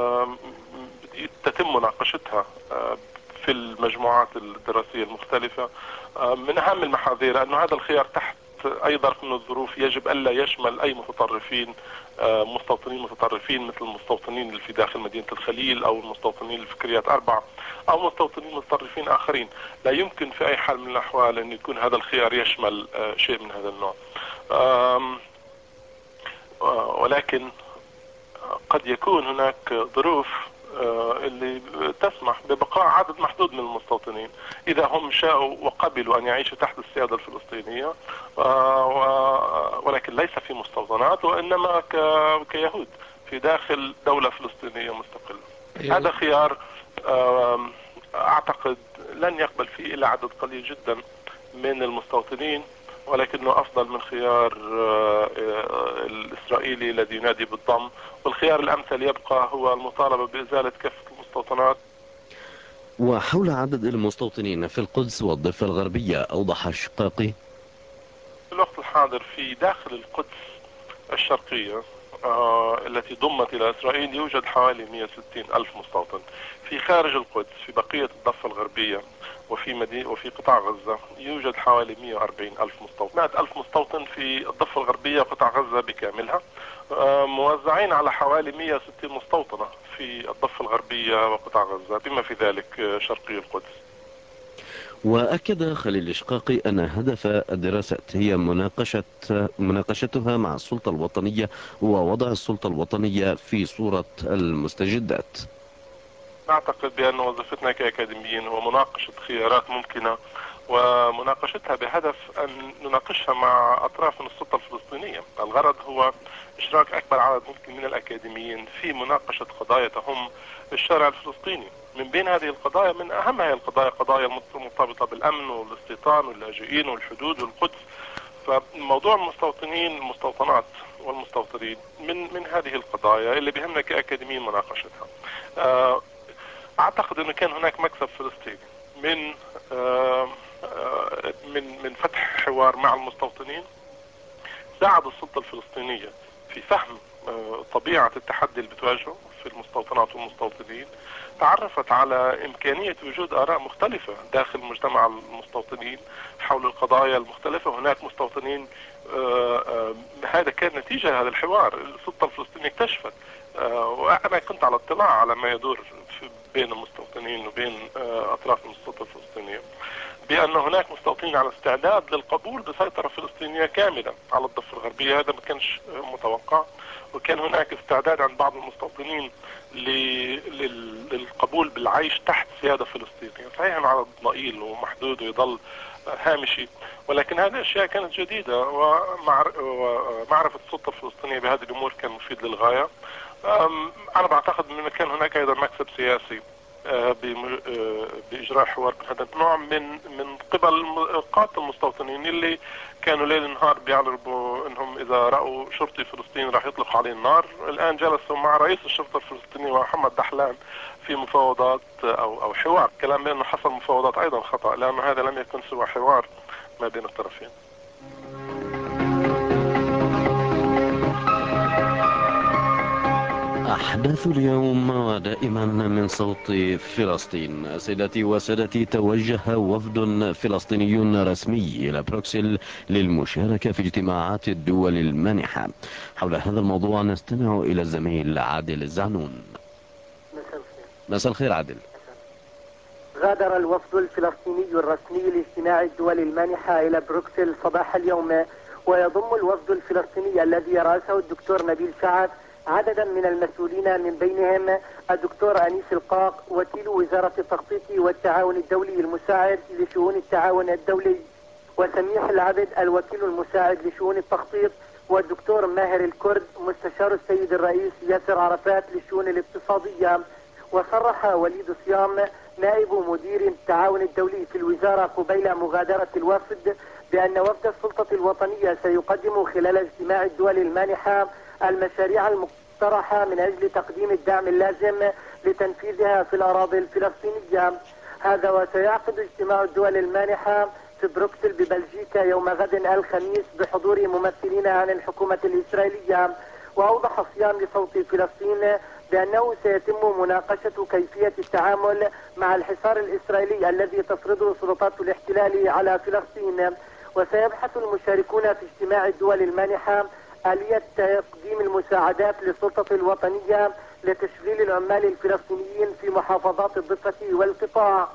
Speaker 11: تتم مناقشتها في المجموعات الدراسية المختلفة. من أهم المحاذير أن هذا الخيار تحت أي ظرف من الظروف يجب ألا يشمل أي متطرفين مستوطنين متطرفين مثل المستوطنين اللي في داخل مدينة الخليل أو المستوطنين اللي في كريات أربعة أو مستوطنين متطرفين آخرين. لا يمكن في أي حال من الأحوال أن يكون هذا الخيار يشمل شيء من هذا النوع. ولكن قد يكون هناك ظروف اللي تسمح ببقاء عدد محدود من المستوطنين إذا هم شاءوا وقبلوا أن يعيشوا تحت السيادة الفلسطينية، ولكن ليس في مستوطنات وإنما كيهود في داخل دولة فلسطينية مستقلة. هذا خيار أعتقد لن يقبل فيه إلا عدد قليل جدا من المستوطنين، ولكنه أفضل من خيار الإسرائيلي الذي ينادي بالضم. والخيار الأمثل يبقى هو المطالبة بإزالة كافة المستوطنات.
Speaker 1: وحول عدد المستوطنين في القدس والضفة الغربية أوضح الشقاقي:
Speaker 11: في الوقت الحاضر في داخل القدس الشرقية آه التي ضمت إلى إسرائيل يوجد حوالي مئة وستين ألف مستوطن. في خارج القدس في بقية الضفة الغربية وفي مدينة وفي قطاع غزة يوجد حوالي مئة وأربعين ألف مستوطن. مئة ألف مستوطن في الضفة الغربية وقطاع غزة بكاملها، آه موزعين على حوالي مئة وستين مستوطنة في الضفة الغربية وقطاع غزة بما في ذلك شرقي القدس.
Speaker 1: وأكد خليل الشقاقي أن هدف الدراسة هي مناقشة مناقشتها مع السلطة الوطنية ووضع السلطة الوطنية في صورة المستجدات.
Speaker 11: نعتقد بأن وظيفتنا كأكاديميين هو مناقشة خيارات ممكنة ومناقشتها بهدف أن نناقشها مع أطراف من السلطة الفلسطينية. الغرض هو إشراك أكبر عدد ممكن من الأكاديميين في مناقشة قضايا تهم الشارع الفلسطيني. من بين هذه القضايا من أهم هذه القضايا قضايا مرتبطة بالأمن والاستيطان واللاجئين والحدود والقدس. فموضوع المستوطنين المستوطنات والمستوطنين من من هذه القضايا اللي بهمنا كأكاديميين مناقشتها. أه اعتقد انه كان هناك مكسب فلسطيني من آه آه من من فتح حوار مع المستوطنين ساعد السلطة الفلسطينية في فهم آه طبيعة التحدي اللي بتواجهه في المستوطنات والمستوطنين. تعرفت على إمكانية وجود آراء مختلفة داخل مجتمع المستوطنين حول القضايا المختلفة. هناك مستوطنين آه آه هذا كان نتيجة هذا الحوار. السلطة الفلسطينية اكتشفت آه وأنا كنت على اطلاع على ما يدور في بين المستوطنين وبين أطراف من السلطة الفلسطينية بأن هناك مستوطنين على استعداد للقبول بسيطرة فلسطينية كاملة على الضفة الغربية. هذا ما كانش متوقع، وكان هناك استعداد عند بعض المستوطنين للقبول بالعيش تحت سيادة فلسطينية. صحيح أنه عدد ضئيل ومحدود ويظل هامشي، ولكن هذه أشياء كانت جديدة، ومعرفة السلطة الفلسطينية بهذه الأمور كان مفيد للغاية. أنا بعتقد أن كان هناك أيضا مكسب سياسي بإجراء حوار من هذا النوع من من قبل قادة المستوطنين اللي كانوا ليل نهار بيعربوا انهم اذا رأوا شرطي فلسطيني راح يطلقوا عليه النار. الان جلسوا مع رئيس الشرطة الفلسطينية محمد دحلان في مفاوضات او او حوار. كلام بانه حصل مفاوضات ايضا خطأ، لانه هذا لم يكن سوى حوار ما بين الطرفين.
Speaker 1: أحداث اليوم ودائما من صوت فلسطين. سيداتي وسادتي، توجه وفد فلسطيني رسمي إلى بروكسل للمشاركة في اجتماعات الدول المانحة. حول هذا الموضوع نستمع إلى الزميل عادل الزعنون. مساء الخير عادل.
Speaker 12: غادر الوفد الفلسطيني الرسمي لاجتماع الدول المانحة إلى بروكسل صباح اليوم، ويضم الوفد الفلسطيني الذي يرأسه الدكتور نبيل شعث عددا من المسؤولين، من بينهم الدكتور أنيس القاق وكيل وزارة التخطيط والتعاون الدولي المساعد لشؤون التعاون الدولي، وسميح العبد الوكيل المساعد لشؤون التخطيط، والدكتور ماهر الكرد مستشار السيد الرئيس ياسر عرفات للشؤون الاقتصادية. وصرح وليد صيام نائب مدير التعاون الدولي في الوزارة قبيل مغادرة الوفد بأن وفد السلطة الوطنية سيقدم خلال اجتماع الدول المانحة المشاريع المقترحة من أجل تقديم الدعم اللازم لتنفيذها في الأراضي الفلسطينية. هذا وسيعقد اجتماع الدول المانحة في بروكسل ببلجيكا يوم غد الخميس بحضور ممثلين عن الحكومة الإسرائيلية. وأوضح صيام لصوت فلسطين بأنه سيتم مناقشة كيفية التعامل مع الحصار الإسرائيلي الذي تفرضه سلطات الاحتلال على فلسطين. وسيبحث المشاركون في اجتماع الدول المانحة آلية تقديم المساعدات للسلطة الوطنية لتشغيل العمال الفلسطينيين في محافظات الضفة والقطاع.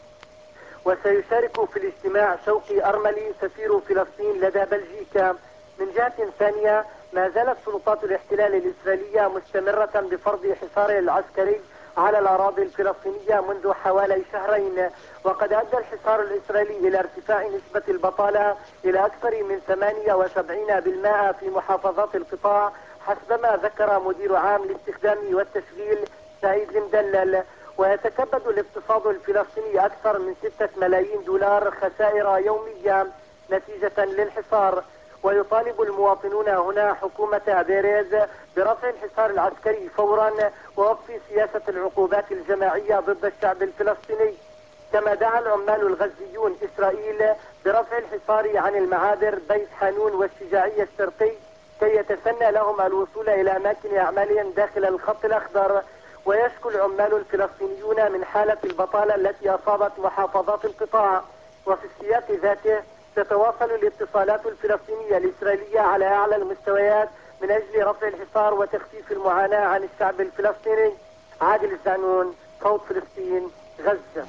Speaker 12: وسيشارك في الاجتماع شوقي أرملي سفير فلسطين لدى بلجيكا. من جهة ثانية، ما زالت سلطات الاحتلال الإسرائيلية مستمرة بفرض حصار العسكري على الأراضي الفلسطينية منذ حوالي شهرين، وقد أدى الحصار الإسرائيلي إلى ارتفاع نسبة البطالة إلى أكثر من ثمانية وسبعين بالمئة في محافظات القطاع، حسبما ذكر مدير عام الاستخدام والتشغيل سعيد المدلل. ويتكبد الاقتصاد الفلسطيني أكثر من ستة ملايين دولار خسائر يومية نتيجة للحصار. ويطالب المواطنون هنا حكومة بيريز برفع الحصار العسكري فورا ووقف سياسة العقوبات الجماعية ضد الشعب الفلسطيني. كما دعا العمال الغزيون إسرائيل برفع الحصار عن المعابر بيت حانون والشجاعية الشرقي كي يتسنى لهم الوصول إلى أماكن أعمالهم داخل الخط الأخضر. ويشكو العمال الفلسطينيون من حالة البطالة التي أصابت محافظات القطاع. وفي السياق ذاته تتواصل الاتصالات الفلسطينية الإسرائيلية على أعلى المستويات من أجل رفع الحصار وتخفيف المعاناة عن الشعب الفلسطيني. عادل الزعنون، صوت فلسطين، غزة.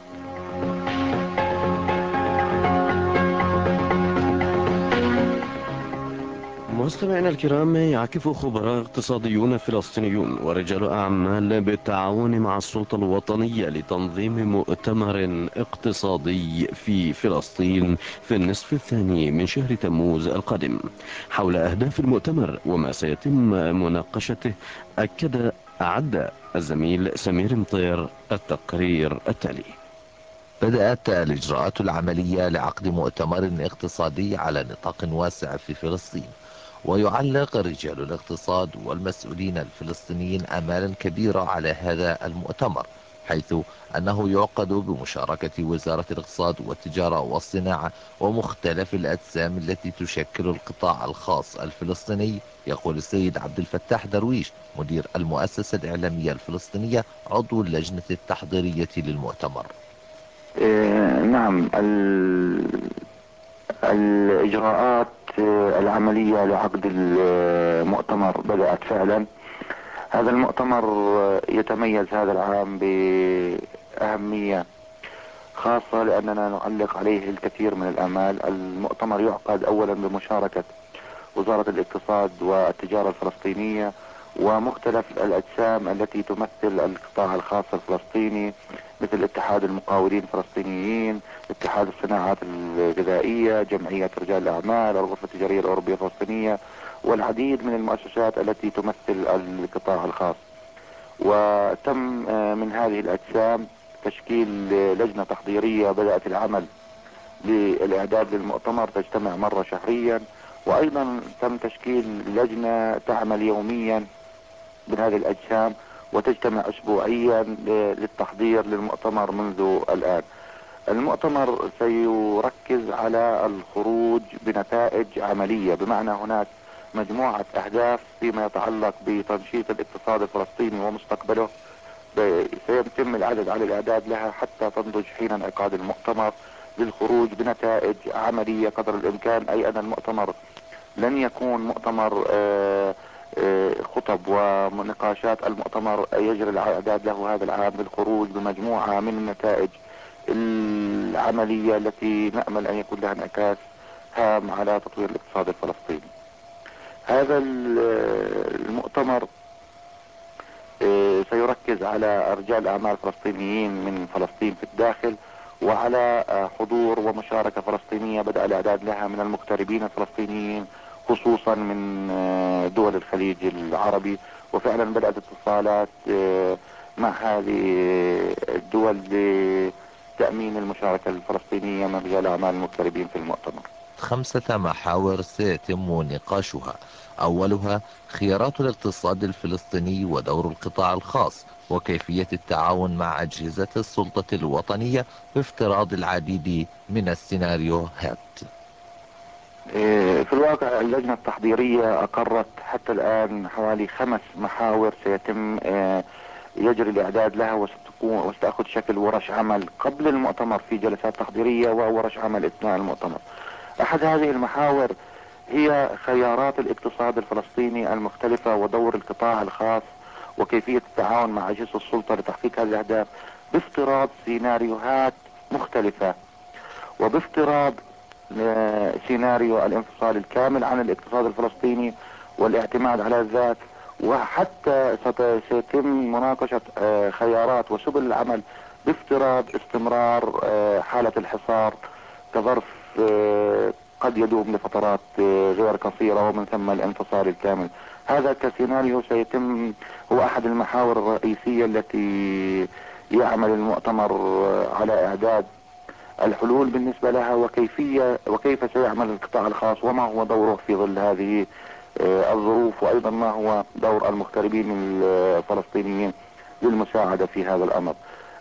Speaker 1: مستمعينا الكرام، يعكف خبراء اقتصاديون فلسطينيون ورجال أعمال بالتعاون مع السلطة الوطنية لتنظيم مؤتمر اقتصادي في فلسطين في النصف الثاني من شهر تموز القادم. حول أهداف المؤتمر وما سيتم مناقشته أكد أعد الزميل سمير مطير التقرير التالي.
Speaker 13: بدأت الإجراءات العملية لعقد مؤتمر اقتصادي على نطاق واسع في فلسطين، ويعلق رجال الاقتصاد والمسؤولين الفلسطينيين آمالا كبيرة على هذا المؤتمر، حيث أنه يعقد بمشاركة وزارة الاقتصاد والتجارة والصناعة ومختلف الأجسام التي تشكل القطاع الخاص الفلسطيني. يقول السيد عبد الفتاح درويش مدير المؤسسة الإعلامية الفلسطينية عضو اللجنة التحضيرية للمؤتمر.
Speaker 3: إيه نعم، الإجراءات العملية لعقد المؤتمر بدأت فعلا. هذا المؤتمر يتميز هذا العام بأهمية خاصة لأننا نعلق عليه الكثير من الآمال. المؤتمر يعقد أولا بمشاركة وزارة الاقتصاد والتجارة الفلسطينية ومختلف الأجسام التي تمثل القطاع الخاص الفلسطيني، مثل اتحاد المقاولين الفلسطينيين، اتحاد الصناعات الغذائية، جمعية رجال الأعمال، الغرفة التجارية الأوروبية الفلسطينية، والعديد من المؤسسات التي تمثل القطاع الخاص. وتم من هذه الأجسام تشكيل لجنة تحضيرية بدأت العمل للإعداد للمؤتمر تجتمع مرة شهريا، وأيضا تم تشكيل لجنة تعمل يوميا من هذه الأجسام وتجتمع أسبوعيا للتحضير للمؤتمر منذ الآن. المؤتمر سيركز على الخروج بنتائج عملية، بمعنى هناك مجموعة أهداف فيما يتعلق بتنشيط الاقتصاد الفلسطيني ومستقبله سيتم العدد على الإعداد لها حتى تنضج حين انعقاد المؤتمر للخروج بنتائج عملية قدر الإمكان، أي أن المؤتمر لن يكون مؤتمر آآ آآ خطب ونقاشات. المؤتمر يجري الإعداد له هذا العام للخروج بمجموعة من النتائج العملية التي نأمل أن يكون لها انعكاس هام على تطوير الاقتصاد الفلسطيني. هذا المؤتمر سيركز على رجال أعمال فلسطينيين من فلسطين في الداخل، وعلى حضور ومشاركة فلسطينية بدأ الإعداد لها من المغتربين الفلسطينيين خصوصا من دول الخليج العربي، وفعلا بدأت اتصالات مع هذه الدول لتأمين المشاركة الفلسطينية من رجال أعمال المغتربين في المؤتمر.
Speaker 13: خمسة محاور سيتم نقاشها، أولها خيارات الاقتصاد الفلسطيني ودور القطاع الخاص وكيفية التعاون مع أجهزة السلطة الوطنية بافتراض العديد من السيناريوهات.
Speaker 3: في الواقع اللجنة التحضيرية أقرت حتى الآن حوالي خمس محاور سيتم يجري الإعداد لها وستكون وستأخذ شكل ورش عمل قبل المؤتمر في جلسات تحضيرية وورش عمل أثناء المؤتمر. أحد هذه المحاور هي خيارات الاقتصاد الفلسطيني المختلفة ودور القطاع الخاص وكيفية التعاون مع أجهزة السلطة لتحقيق هذه الأهداف بافتراض سيناريوهات مختلفة، وبافتراض سيناريو الانفصال الكامل عن الاقتصاد الفلسطيني والاعتماد على الذات، وحتى سيتم مناقشة خيارات وسبل العمل بافتراض استمرار حالة الحصار كظرف قد يدوم لفترات غير قصيرة ومن ثم الانفصال الكامل. هذا كسيناريو سيتم هو أحد المحاور الرئيسية التي يعمل المؤتمر على إعداد الحلول بالنسبة لها، وكيفية وكيف سيعمل القطاع الخاص وما هو دوره في ظل هذه الظروف، وأيضا ما هو دور المغتربين الفلسطينيين للمساعدة في هذا الأمر.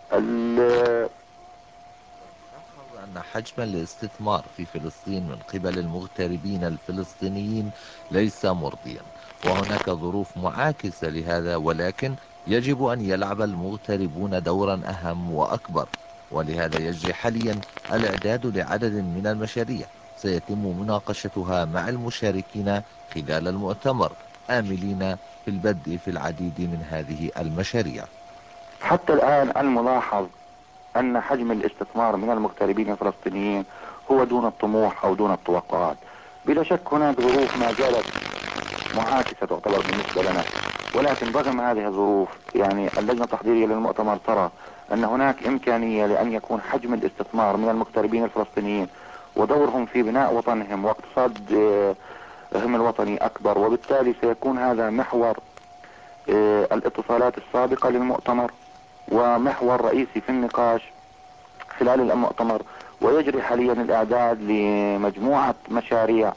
Speaker 13: أن حجم الاستثمار في فلسطين من قبل المغتربين الفلسطينيين ليس مرضيا، وهناك ظروف معاكسة لهذا، ولكن يجب أن يلعب المغتربون دورا أهم وأكبر، ولهذا يجري حاليا الإعداد لعدد من المشاريع سيتم مناقشتها مع المشاركين خلال المؤتمر، آملين في البدء في العديد من هذه المشاريع.
Speaker 3: حتى الآن الملاحظ أن حجم الاستثمار من المغتربين الفلسطينيين هو دون الطموح أو دون التوقعات. بلا شك هناك ظروف ما زالت معاكسة تعتبر بالنسبة لنا، ولكن رغم هذه الظروف يعني اللجنة التحضيرية للمؤتمر ترى أن هناك إمكانية لأن يكون حجم الاستثمار من المغتربين الفلسطينيين ودورهم في بناء وطنهم واقتصادهم الوطني أكبر، وبالتالي سيكون هذا محور الاتصالات السابقة للمؤتمر ومحور رئيسي في النقاش خلال المؤتمر. ويجري حاليا الإعداد لمجموعة مشاريع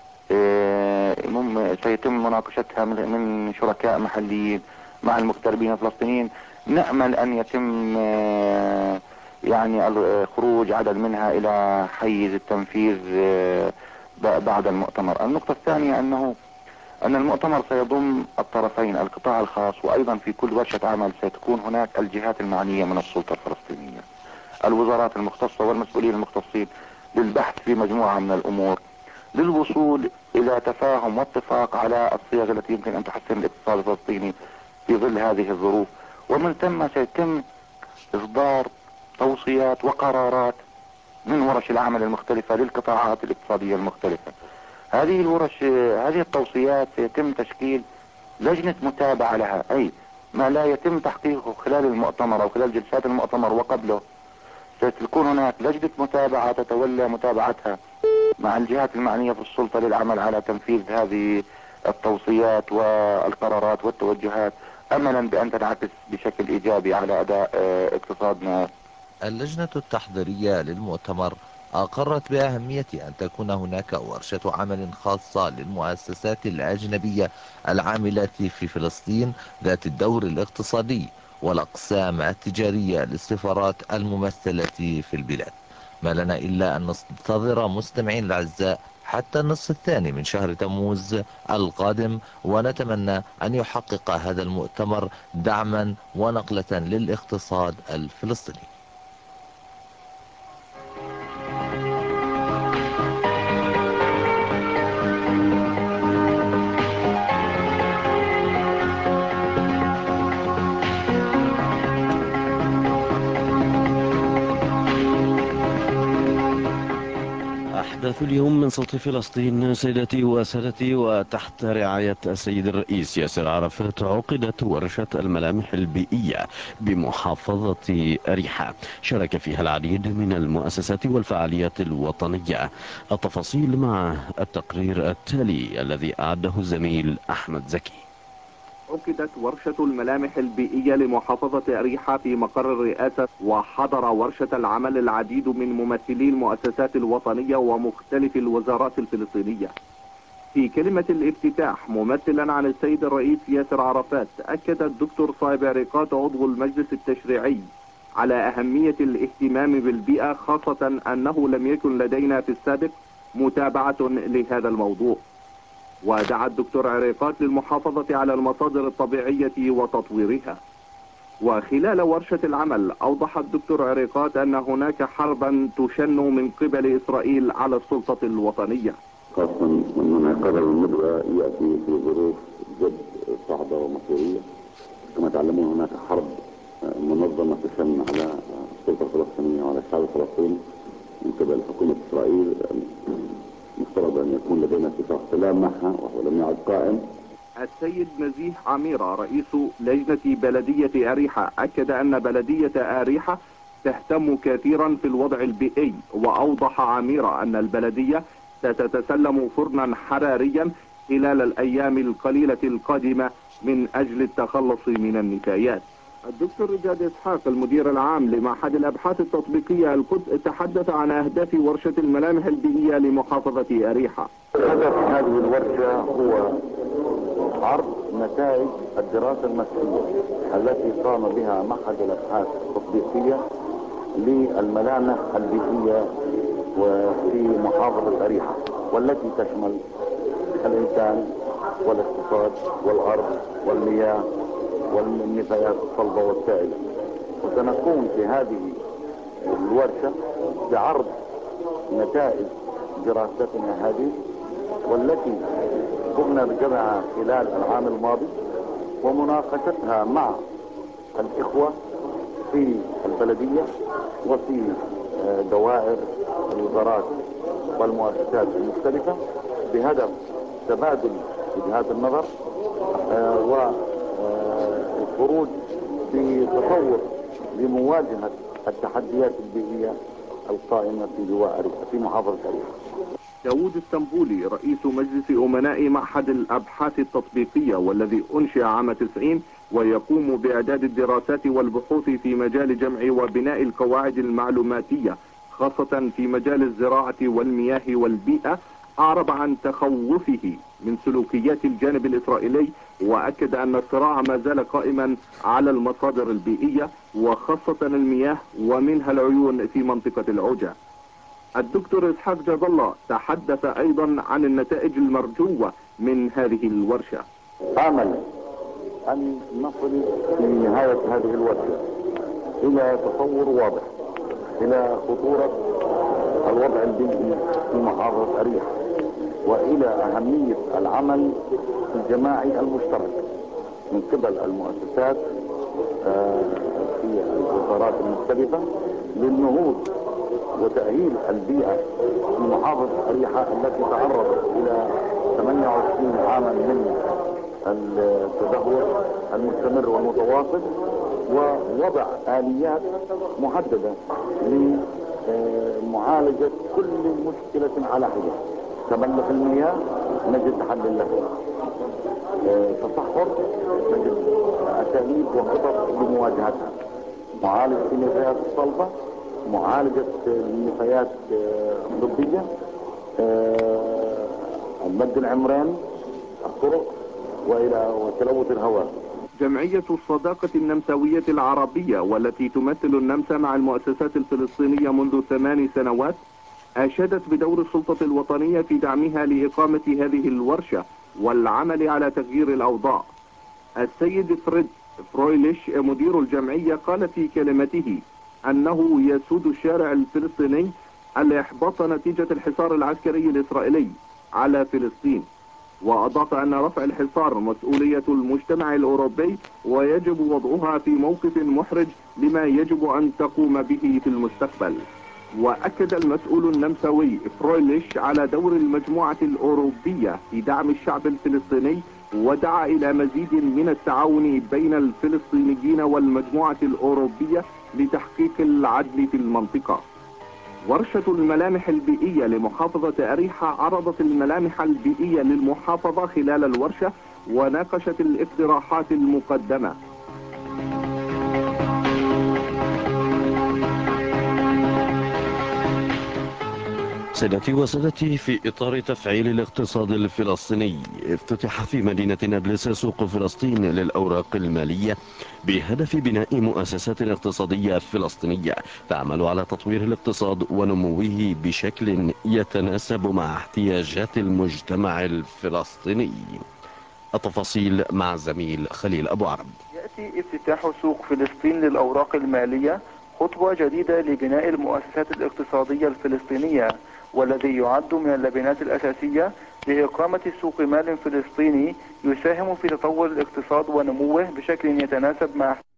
Speaker 3: سيتم مناقشتها من شركاء محليين مع المغتربين الفلسطينيين. نأمل أن يتم يعني خروج عدد منها إلى حيز التنفيذ بعد المؤتمر. النقطة الثانية أنه أن المؤتمر سيضم الطرفين القطاع الخاص، وأيضا في كل ورشة عمل ستكون هناك الجهات المعنية من السلطة الفلسطينية، الوزارات المختصة والمسؤولين المختصين للبحث في مجموعة من الأمور للوصول إلى تفاهم واتفاق على الصيغ التي يمكن أن تحسن الاقتصاد الفلسطيني في ظل هذه الظروف. ومن ثم سيتم إصدار توصيات وقرارات من ورش العمل المختلفة للقطاعات الاقتصادية المختلفة. هذه الورش هذه التوصيات سيتم تشكيل لجنة متابعة لها، أي ما لا يتم تحقيقه خلال المؤتمر أو خلال جلسات المؤتمر وقبله ستكون هناك لجنة متابعة تتولى متابعتها مع الجهات المعنية في السلطة للعمل على تنفيذ هذه التوصيات والقرارات والتوجهات. املا بان تنعكس بشكل ايجابي على اداء اقتصادنا.
Speaker 13: اللجنة التحضيرية للمؤتمر أقرت بأهمية أن تكون هناك ورشة عمل خاصة للمؤسسات الأجنبية العاملة في فلسطين ذات الدور الاقتصادي والأقسام التجارية للسفارات الممثلة في البلاد. ما لنا إلا أن ننتظر مستمعين الأعزاء حتى النصف الثاني من شهر تموز القادم، ونتمنى أن يحقق هذا المؤتمر دعما ونقلة للاقتصاد الفلسطيني.
Speaker 1: أحداث اليوم من صوت فلسطين. سيداتي وسادتي، وتحت رعاية السيد الرئيس ياسر عرفات عقدت ورشة الملامح البيئية بمحافظة أريحة، شارك فيها العديد من المؤسسات والفعاليات الوطنية. التفاصيل مع التقرير التالي الذي أعده الزميل أحمد زكي.
Speaker 14: عقدت ورشة الملامح البيئية لمحافظة أريحة في مقر الرئاسة، وحضر ورشة العمل العديد من ممثلي المؤسسات الوطنية ومختلف الوزارات الفلسطينية. في كلمة الافتتاح ممثلا عن السيد الرئيس ياسر عرفات، أكد الدكتور صايب عريقات عضو المجلس التشريعي على أهمية الاهتمام بالبيئة، خاصة أنه لم يكن لدينا في السابق متابعة لهذا الموضوع. ودعا الدكتور عريقات للمحافظة على المصادر الطبيعية وتطويرها. وخلال ورشة العمل أوضح الدكتور عريقات أن هناك حربا تشن من قبل إسرائيل على السلطة الوطنية،
Speaker 4: خاصة من انعقاد المدة يأتي في ظروف جد صعبة ومصيرية. كما تعلمون هناك حرب منظمة تشن على السلطة الفلسطينية وعلى الشعب الفلسطيني من قبل حكومة إسرائيل. مفترض أن يكون لدينا اتفاق سلام معها وهو لم يعد قائم.
Speaker 14: السيد نزيه عميرة رئيس لجنة بلدية أريحة أكد أن بلدية أريحة تهتم كثيرا في الوضع البيئي، وأوضح عميرة أن البلدية ستتسلم فرنا حراريا خلال الأيام القليلة القادمة من أجل التخلص من النفايات. الدكتور رجاد إسحاق المدير العام لمعهد الأبحاث التطبيقية القدس تحدث عن أهداف ورشة الملامح البيئية لمحافظة أريحة.
Speaker 4: هدف هذه الورشة هو عرض نتائج الدراسة المسؤولية التي قام بها معهد الأبحاث التطبيقية للملامح البيئية وفي محافظة أريحة، والتي تشمل الإنسان والاقتصاد والأرض والمياه والنفايات الصلبة والسائلة. وسنقوم في هذه الورشة بعرض نتائج دراستنا هذه، والتي قمنا بجمعها خلال العام الماضي ومناقشتها مع الإخوة في البلدية وفي دوائر الوزارات والمؤسسات المختلفة، بهدف تبادل وجهات النظر والخروج بتصور لمواجهة التحديات البيئية القائمة في لواء أريحة في محافظة أريحة.
Speaker 14: داود السنبولي رئيس مجلس أمناء معهد الأبحاث التطبيقية، والذي أنشئ عام تسعين ويقوم بإعداد الدراسات والبحوث في مجال جمع وبناء القواعد المعلوماتية خاصة في مجال الزراعة والمياه والبيئة، أعرب عن تخوفه من سلوكيات الجانب الإسرائيلي، وأكد أن الصراع ما زال قائما على المصادر البيئية وخاصة المياه ومنها العيون في منطقة العوجة. الدكتور إسحاق جاب الله تحدث أيضا عن النتائج المرجوة من هذه الورشة.
Speaker 4: أمل أن نصل في نهاية هذه الورشة إلى تصور واضح إلى خطورة الوضع البيئي في محافظة أريحة، وإلى أهمية العمل الجماعي المشترك من قبل المؤسسات في الوزارات المختلفة للنهوض وتأهيل البيئة في محافظة أريحة التي تعرضت إلى ثمانية وعشرين عاما من التدهور المستمر والمتواصل، ووضع آليات محددة لمعالجة كل مشكلة على حدة. تملك المياه نجد حل له، تصحر نجد اساليب وخطط لمواجهتها، معالجه النفايات الصلبه، معالجه النفايات الضبيه، المد العمراني، الطرق والى وتلوث الهواء.
Speaker 14: جمعية الصداقة النمساوية العربية والتي تمثل النمسا مع المؤسسات الفلسطينية منذ ثمان سنوات أشادت بدور السلطة الوطنية في دعمها لإقامة هذه الورشة والعمل على تغيير الأوضاع. السيد فريد فرويليش مدير الجمعية قال في كلمته أنه يسود الشارع الفلسطيني الإحباط نتيجة الحصار العسكري الإسرائيلي على فلسطين، وأضاف أن رفع الحصار مسؤولية المجتمع الأوروبي ويجب وضعها في موقف محرج لما يجب أن تقوم به في المستقبل. وأكد المسؤول النمساوي فرويليش على دور المجموعة الأوروبية في دعم الشعب الفلسطيني، ودعا إلى مزيد من التعاون بين الفلسطينيين والمجموعة الأوروبية لتحقيق العدل في المنطقة. ورشة الملامح البيئية لمحافظة أريحة عرضت الملامح البيئية للمحافظة خلال الورشة وناقشت الاقتراحات المقدمة.
Speaker 1: سيدتي وسادتي، في إطار تفعيل الاقتصاد الفلسطيني افتتح في مدينة نابلس سوق فلسطين للأوراق المالية بهدف بناء مؤسسات اقتصادية فلسطينية تعمل على تطوير الاقتصاد ونموه بشكل يتناسب مع احتياجات المجتمع الفلسطيني. التفاصيل مع زميل خليل أبو عرب.
Speaker 9: يأتي افتتاح سوق فلسطين للأوراق المالية خطوة جديدة لبناء المؤسسات الاقتصادية الفلسطينية، والذي يعد من اللبنات الأساسية لإقامة سوق مال فلسطيني يساهم في تطور الاقتصاد ونموه بشكل يتناسب مع